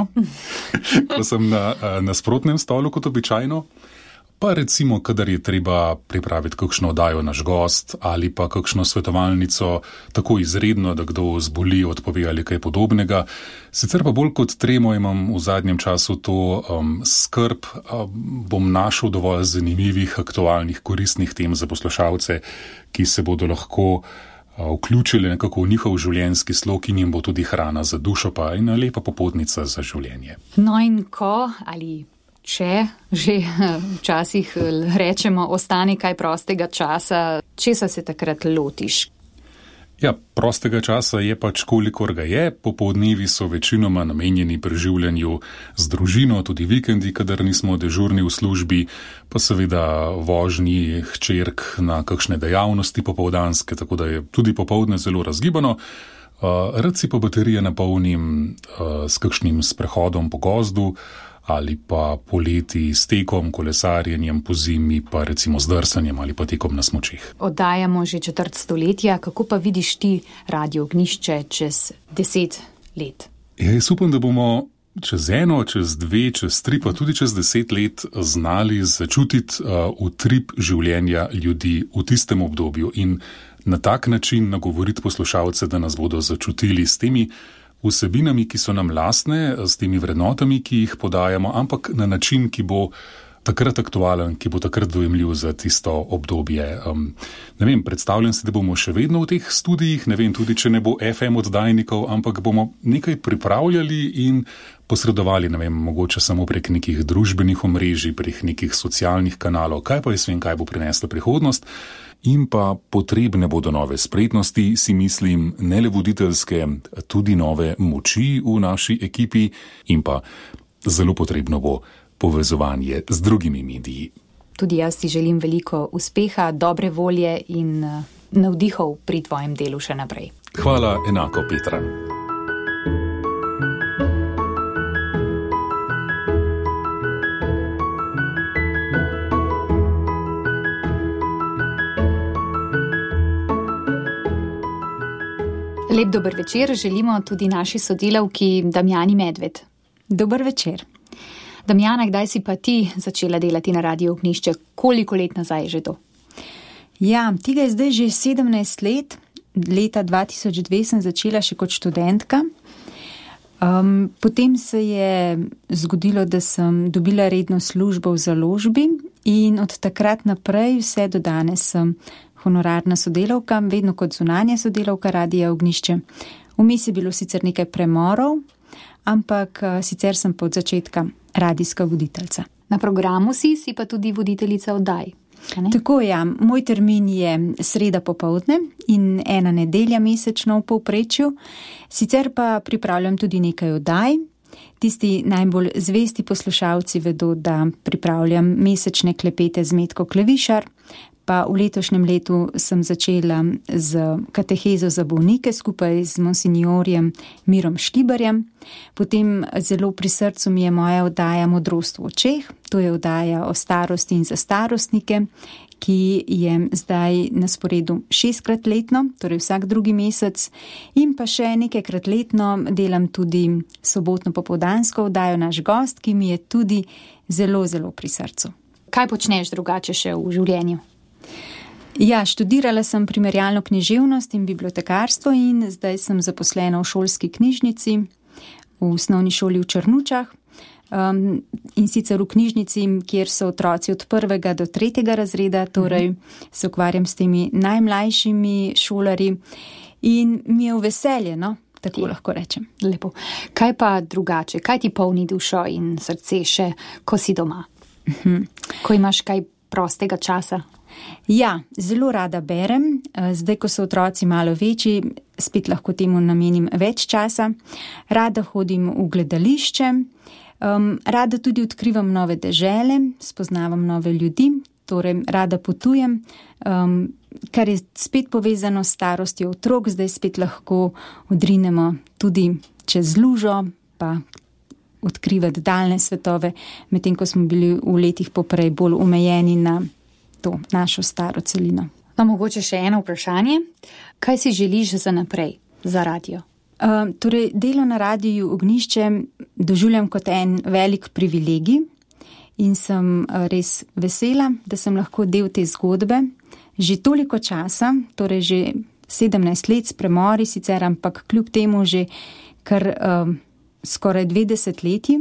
ko sem na nasprotnem stolu kot običajno, pa recimo, kadar je treba pripraviti kakšno oddajo naš gost ali pa kakšno svetovalnico, tako izredno, da kdo zboli, odpove ali kaj podobnega. Sicer pa bolj kot tremo imam v zadnjem času to skrb, bom našel dovolj zanimivih, aktualnih, koristnih tem za poslušalce, ki se bodo lahko vključili nekako v njihov življenjski slog in jim bo tudi hrana za dušo pa in lepa popotnica za življenje. No in ko ali če že včasih rečemo, ostane kaj prostega časa, česa se takrat lotiš? Ja, prostega časa je pač kolikor ga je, popoldnevi so večinoma namenjeni preživljanju z družino, tudi vikendi, kadar nismo dežurni v službi, pa seveda vožnji hčerk na kakšne dejavnosti popoldanske, tako da je tudi popoldne zelo razgibano. Rad si pa baterije napolnim s kakšnim sprehodom po gozdu ali pa poleti s tekom, kolesarjenjem, pozimi pa recimo z drsanjem ali pa tekom na smučih. Oddajamo že 4 stoletja, kako pa vidiš ti Radio Ognjišče čez 10 let? Jaz upam, da bomo čez 1, čez 2, čez 3, pa tudi čez 10 let znali začutiti utrip življenja ljudi v tistem obdobju in na tak način nagovoriti poslušalce, da nas bodo začutili s temi vsebinami, ki so nam lastne, s temi vrednotami, ki jih podajamo, ampak na način, ki bo takrat aktualen, ki bo takrat dojemljiv za tisto obdobje. Ne vem, predstavljam si, da bomo še vedno v teh studijih, ne vem tudi, če ne bo FM oddajnikov, ampak bomo nekaj pripravljali in posredovali, ne vem, mogoče samo prek nekih družbenih omrežij, prek nekih socialnih kanalov, kaj pa jaz vem, kaj bo prinesla prihodnost. In pa potrebne bodo nove spretnosti, si mislim, ne le voditeljske, tudi nove moči v naši ekipi in pa zelo potrebno bo povezovanje z drugimi mediji. Tudi jaz ti želim veliko uspeha, dobre volje in navdihov pri tvojem delu še naprej. Hvala enako, Petra. Lep dober večer želimo tudi naši sodelavki Damjani Medved. Dober večer. Damjana, kdaj si pa ti začela delati na Radio Ognjišče? Koliko let nazaj je že to? Ja, tega je zdaj že 17 let. Leta 2002 sem začela še kot študentka. Potem se je zgodilo, da sem dobila redno službo v založbi in od takrat naprej vse do danes sem honorarna sodelavka, vedno kot zunanja sodelavka Radia Ognjišče. Vmes je bilo sicer nekaj premorov, ampak sicer sem pa od začetka radijska voditeljca. Na programu si pa tudi voditeljica oddaj. Tako ja, moj termin je sreda popoldne in 1 nedelja mesečno v povprečju, sicer pa pripravljam tudi nekaj oddaj. Tisti najbolj zvesti poslušalci vedo, da pripravljam mesečne klepete z Metko Klevišar, pa v letošnjem letu sem začela z katehezo za bolnike skupaj z monsinjorjem Mirom Škibarjem. Potem zelo pri srcu mi je moja oddaja Modrost v očeh, to je oddaja o starosti in za starostnike, ki je zdaj na sporedu 6-krat letno, torej vsak drugi mesec, in pa še nekajkrat letno delam tudi sobotno popoldansko oddajo Naš gost, ki mi je tudi zelo, zelo pri srcu. Kaj počneš drugače še v življenju? Ja, študirala sem primerjalno književnost in bibliotekarstvo in zdaj sem zaposlena v šolski knjižnici v osnovni šoli v Črnučah. In sicer v knjižnici, kjer so otroci od 1. do 3. razreda, torej se ukvarjam s temi najmlajšimi šolarji in mi je v veselje, no, tako lahko rečem. Lepo. Kaj pa drugače? Kaj ti polni dušo in srce še, ko si doma? Ko imaš kaj prostega časa? Ja, zelo rada berem. Zdaj, ko so otroci malo večji, spet lahko temu namenim več časa. Rada hodim v gledališče, rada tudi odkrivam nove dežele, spoznavam nove ljudi, torej rada potujem, kar je spet povezano s starostjo otrok, zdaj spet lahko odrinemo tudi čez lužo, pa odkrivati daljne svetove, medtem ko smo bili v letih poprej bolj omejeni na to našo staro celino. Pa mogoče še eno vprašanje. Kaj si želiš za naprej, za radio? Torej, delo na Radiju Ognjišče doživljam kot en velik privilegij in sem res vesela, da sem lahko del te zgodbe. Že toliko časa, torej že 17 let s premori sicer, ampak kljub temu že kar skoraj 2 desetletji.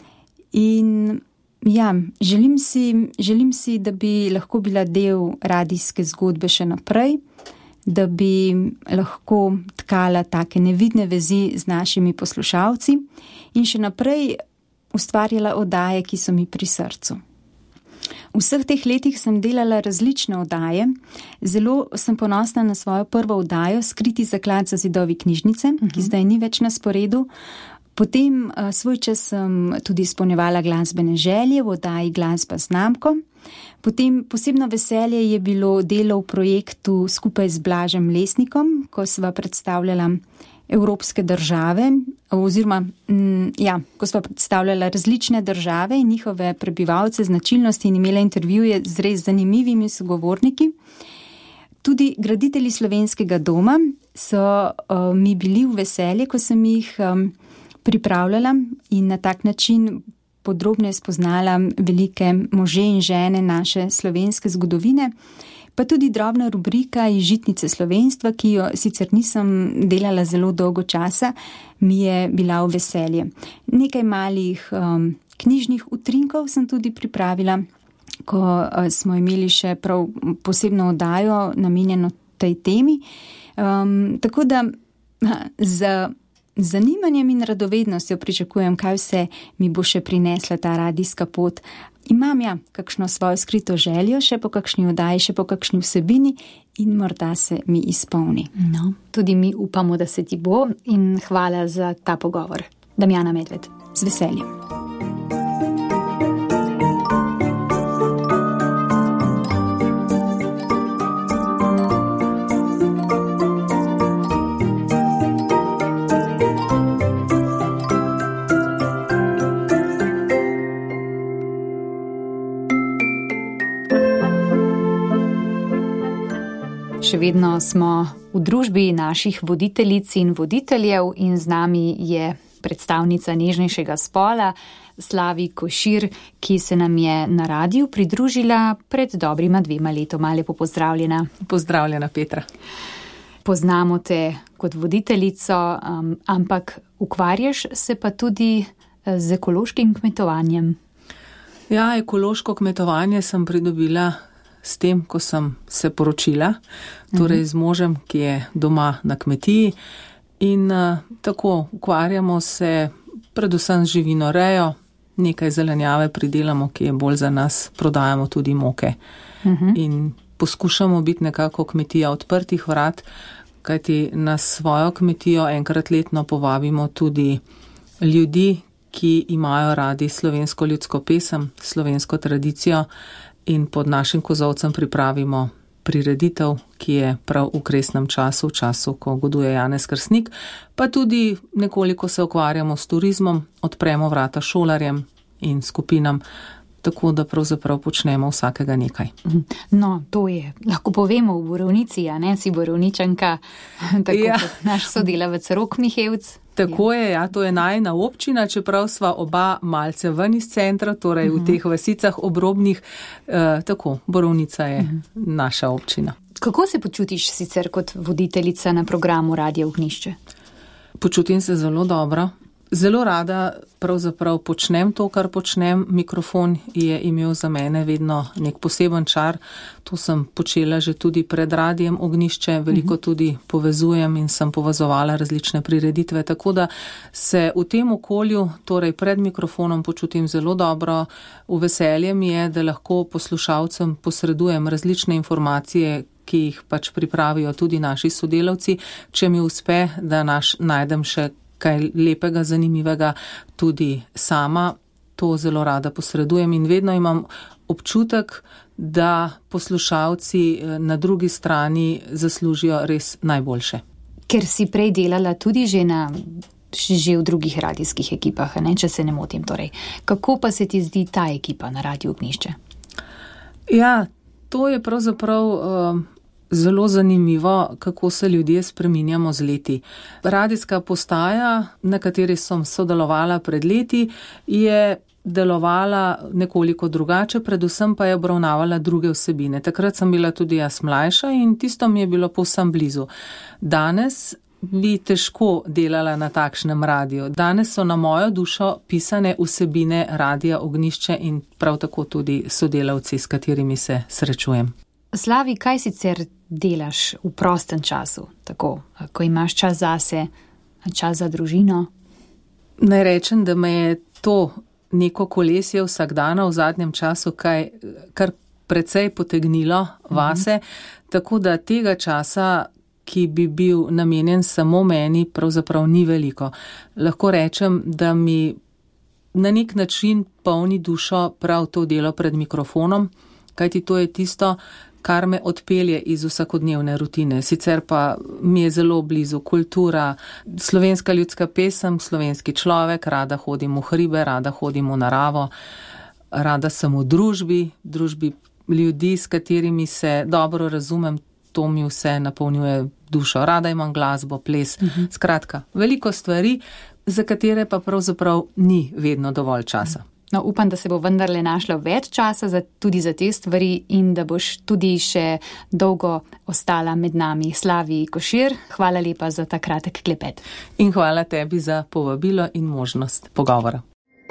In ja, želim si, da bi lahko bila del radijske zgodbe še naprej, da bi lahko tkala take nevidne vezi z našimi poslušalci in še naprej ustvarjala oddaje, ki so mi pri srcu. V vseh teh letih sem delala različne oddaje. Zelo sem ponosna na svojo prvo oddajo Skriti zaklad za zidovi knjižnice, ki zdaj ni več na sporedu. Potem svoj čas sem tudi izpolnjevala glasbene želje v oddaji Glasba znamko. Potem posebno veselje je bilo delo v projektu skupaj z Blažem Lesnikom, ko sva predstavljala evropske države, oziroma ko sva predstavljala različne države in njihove prebivalce, značilnosti in imela intervjuje z res zanimivimi sogovorniki. Tudi graditelji Slovenskega doma so mi bili v veselje, ko sem jih pripravljala in na tak način podrobno spoznala velike može in žene naše slovenske zgodovine, pa tudi drobna rubrika iz Žitnice slovenstva, ki jo sicer nisem delala zelo dolgo časa, mi je bila v veselje. Nekaj malih knjižnih utrinkov sem tudi pripravila, ko smo imeli še prav posebno oddajo namenjeno tej temi. Tako da z zanimanjem in radovednostjo pričakujem, kaj vse mi bo še prinesla ta radijska pot. Imam kakšno svojo skrito željo, še po kakšni oddaji, še po kakšni vsebini in morda se mi izpolni. No, tudi mi upamo, da se ti bo in hvala za ta pogovor. Damjana Medved. Z veseljem. Še vedno smo v družbi naših voditeljic in voditeljev in z nami je predstavnica nežnejšega spola Slavi Košir, ki se nam je na radiju pridružila pred dobrima 2 letoma. Lepo pozdravljena. Pozdravljena, Petra. Poznamo te kot voditeljico, ampak ukvarjaš se pa tudi z ekološkim kmetovanjem. Ja, ekološko kmetovanje sem pridobila s tem, ko sem se poročila, torej z možem, ki je doma na kmetiji, in tako ukvarjamo se predvsem z živinorejo, nekaj zelenjave pridelamo, ki je bolj za nas, prodajamo tudi moke. In poskušamo biti nekako kmetija odprtih vrat, kajti na svojo kmetijo enkrat letno povabimo tudi ljudi, ki imajo radi slovensko ljudsko pesem, slovensko tradicijo, in pod našim kozolcem pripravimo prireditev, ki je prav v kresnem času, v času, ko goduje Janez Krstnik, pa tudi nekoliko se ukvarjamo s turizmom, odpremo vrata šolarjem in skupinam, tako da pravzaprav počnemo vsakega nekaj. No, to je, lahko povemo v Borovnici, a ne, si Borovničanka, tako kot naš sodelavec Rok Mihevc. Tako je, ja, to je najina občina, čeprav sva oba malce ven iz centra, torej v teh vasicah obrobnih, tako, Borovnica je naša občina. Kako se počutiš sicer kot voditeljica na programu Radia Ognjišče? Počutim se zelo dobro. Zelo rada pravzaprav počnem to, kar počnem. Mikrofon je imel za mene vedno nek poseben čar. To sem počela že tudi pred Radijem Ognjišče, veliko tudi povezujem in sem povezovala različne prireditve, tako da se v tem okolju, torej pred mikrofonom, počutim zelo dobro. V veselje mi je, da lahko poslušalcem posredujem različne informacije, ki jih pač pripravijo tudi naši sodelavci. Če mi uspe, da najdem še kaj lepega, zanimivega tudi sama, to zelo rada posredujem in vedno imam občutek, da poslušalci na drugi strani zaslužijo res najboljše. Ker si prej delala tudi že v drugih radijskih ekipah, ne, če se ne motim torej. Kako pa se ti zdi ta ekipa na Radiu Ognjišče? Ja, to je pravzaprav zelo zanimivo, kako se ljudje spreminjamo z leti. Radijska postaja, na kateri sem sodelovala pred leti, je delovala nekoliko drugače, predvsem pa je obravnavala druge vsebine. Takrat sem bila tudi jaz mlajša in tisto mi je bilo povsem blizu. Danes bi težko delala na takšnem radiju. Danes so na mojo dušo pisane vsebine Radia Ognjišče in prav tako tudi sodelavci, s katerimi se srečujem. Slavi, kaj sicer delaš v prostem času, tako, ko imaš čas zase, čas za družino? Naj rečem, da me je to neko kolesje vsakdana v zadnjem času kar precej potegnilo vase, tako da tega časa, ki bi bil namenjen samo meni, pravzaprav ni veliko. Lahko rečem, da mi na nek način polni dušo prav to delo pred mikrofonom, kajti to je tisto, kar me odpelje iz vsakodnevne rutine. Sicer pa mi je zelo blizu kultura, slovenska ljudska pesem, slovenski človek, rada hodim v hribe, rada hodim v naravo, rada sem v družbi ljudi, s katerimi se dobro razumem, to mi vse napolnjuje dušo. Rada imam glasbo, ples, skratka, veliko stvari, za katere pa pravzaprav ni vedno dovolj časa. No, upam, da se bo vendarle našlo več časa tudi za te stvari in da boš tudi še dolgo ostala med nami. Slavi Košir, hvala lepa za ta kratek klepet. In hvala tebi za povabilo in možnost pogovora.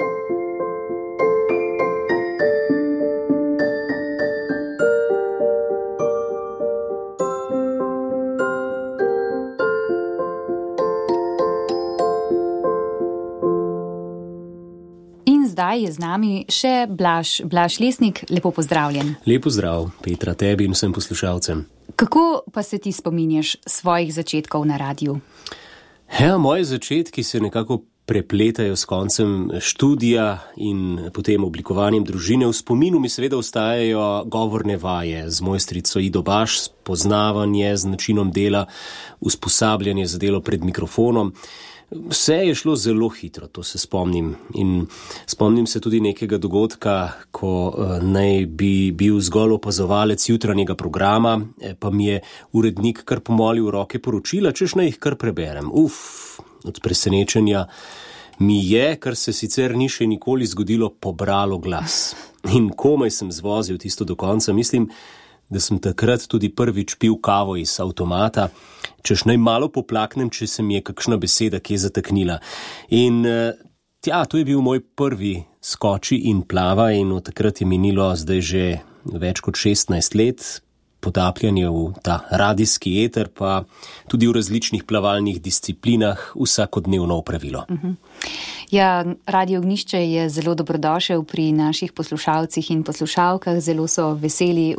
Zdaj je z nami še Blaž Lesnik. Lepo pozdravljen. Lepo zdrav, Petra, tebi in vsem poslušalcem. Kako pa se ti spominjaš svojih začetkov na radiju? Ja, moji začetki se nekako prepletajo s koncem študija in potem oblikovanjem družine. V spominu mi seveda ostajajo govorne vaje z mojstrico Ido Baš, spoznavanje z načinom dela, usposabljanje za delo pred mikrofonom. Vse je šlo zelo hitro, to se spomnim. In spomnim se tudi nekega dogodka, ko naj bi bil zgolj opazovalec jutranjega programa, pa mi je urednik kar pomolil v roke poročila, češ naj jih kar preberem. Od presenečenja mi je, kar se sicer ni še nikoli zgodilo, pobralo glas. In komaj sem zvozil tisto do konca. Mislim, da sem takrat tudi prvič pil kavo iz avtomata. češ naj malo poplaknem, če se mi je kakšna beseda kje zataknila. In to je bil moj prvi skoči in plava in od takrat je minilo zdaj že več kot 16 let, potapljanje v ta radijski eter, pa tudi v različnih plavalnih disciplinah vsakodnevno opravilo. Ja, Radio Ognjišče je zelo dobrodošel pri naših poslušalcih in poslušalkah, zelo so veseli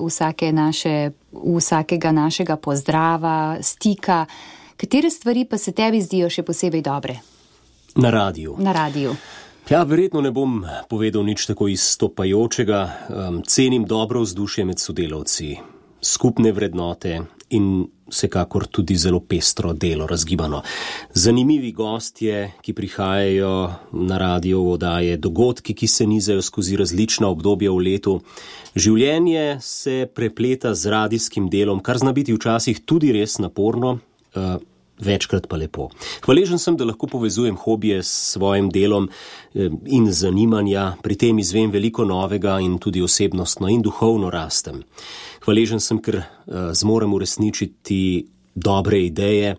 vsakega našega pozdrava, stika. Katere stvari pa se tebi zdijo še posebej dobre? Na radiju. Na radiju. Ja, verjetno ne bom povedal nič tako izstopajočega. Cenim dobro vzdušje med sodelavci, skupne vrednote in vsekakor tudi zelo pestro delo, razgibano. Zanimivi gostje, ki prihajajo na radio oddaje, dogodki, ki se nizajo skozi različna obdobja v letu. Življenje se prepleta z radijskim delom, kar zna biti včasih tudi res naporno, večkrat pa lepo. Hvaležen sem, da lahko povezujem hobije s svojim delom in zanimanja, pri tem izvem veliko novega in tudi osebnostno in duhovno rastem. Hvaležen sem, ker zmorem uresničiti dobre ideje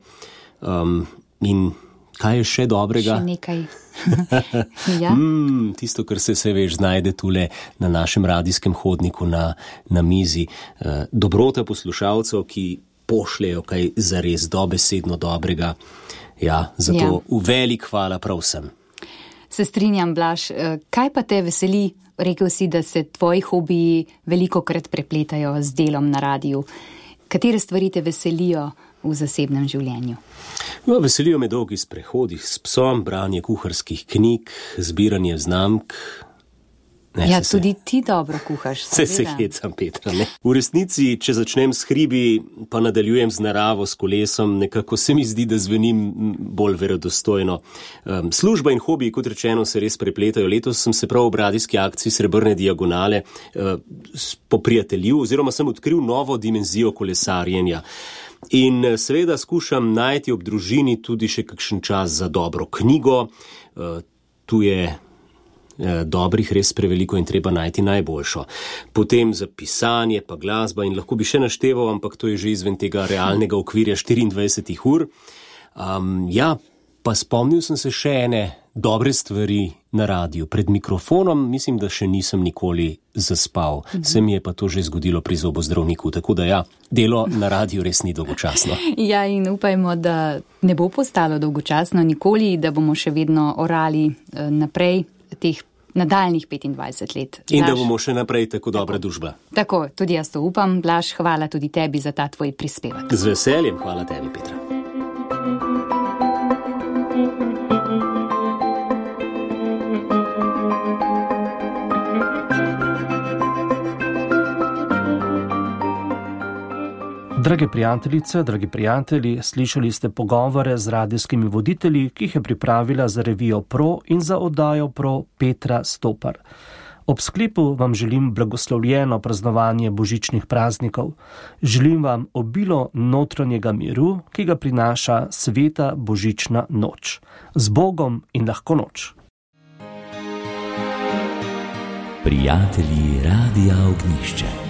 in kaj je še dobrega? Še nekaj. Ja. Tisto, kar se veš, znajde tule na našem radijskem hodniku na mizi. Dobrota poslušalcev, ki pošljejo kaj zares dobesedno dobrega. Ja, zato v velik hvala prav vsem. Se strinjam, Blaž. Kaj pa te veseli? Rekel si, da se tvoji hobiji velikokrat prepletajo z delom na radiju. Katere stvari te veselijo v zasebnem življenju? Veselijo me dolgi sprehodi s psom, branje kuharskih knjig, zbiranje znamk. Tudi ti dobro kuhaš. Se hecam, Petra. Ne? V resnici, če začnem s hribi, pa nadaljujem z naravo, s kolesom, nekako se mi zdi, da zvenim bolj verodostojno. Služba in hobiji, kot rečeno, se res prepletajo. Letos sem se prav ob radijski akciji Srebrne diagonale poprijateljil, oziroma sem odkril novo dimenzijo kolesarjenja. In seveda skušam najti ob družini tudi še kakšen čas za dobro knjigo. Tu je dobrih res preveliko in treba najti najboljšo. Potem za pisanje, pa glasba in lahko bi še našteval, ampak to je že izven tega realnega okvirja 24 ur. Pa spomnil sem se še ene dobre stvari na radiju. Pred mikrofonom mislim, da še nisem nikoli zaspal. Se mi je pa to že zgodilo pri zobozdravniku, tako da delo na radiju res ni dolgočasno. Ja, in upajmo, da ne bo postalo dolgočasno nikoli, da bomo še vedno orali naprej teh nadaljnih 25 let. In da bomo še naprej tako dobra družba. Tako, tudi jaz to upam. Blaž, hvala tudi tebi za ta tvoj prispevek. Z veseljem, hvala tebi, Petra. Drage prijateljice, dragi prijatelji, slišali ste pogovore z radijskimi voditelji, ki jih je pripravila za revijo Pro in za oddajo Pro Petra Stopar. Ob sklepu vam želim blagoslovljeno praznovanje božičnih praznikov. Želim vam obilo notranjega miru, ki ga prinaša sveta božična noč. Z Bogom in lahko noč. Prijatelji Radia Ognjišče.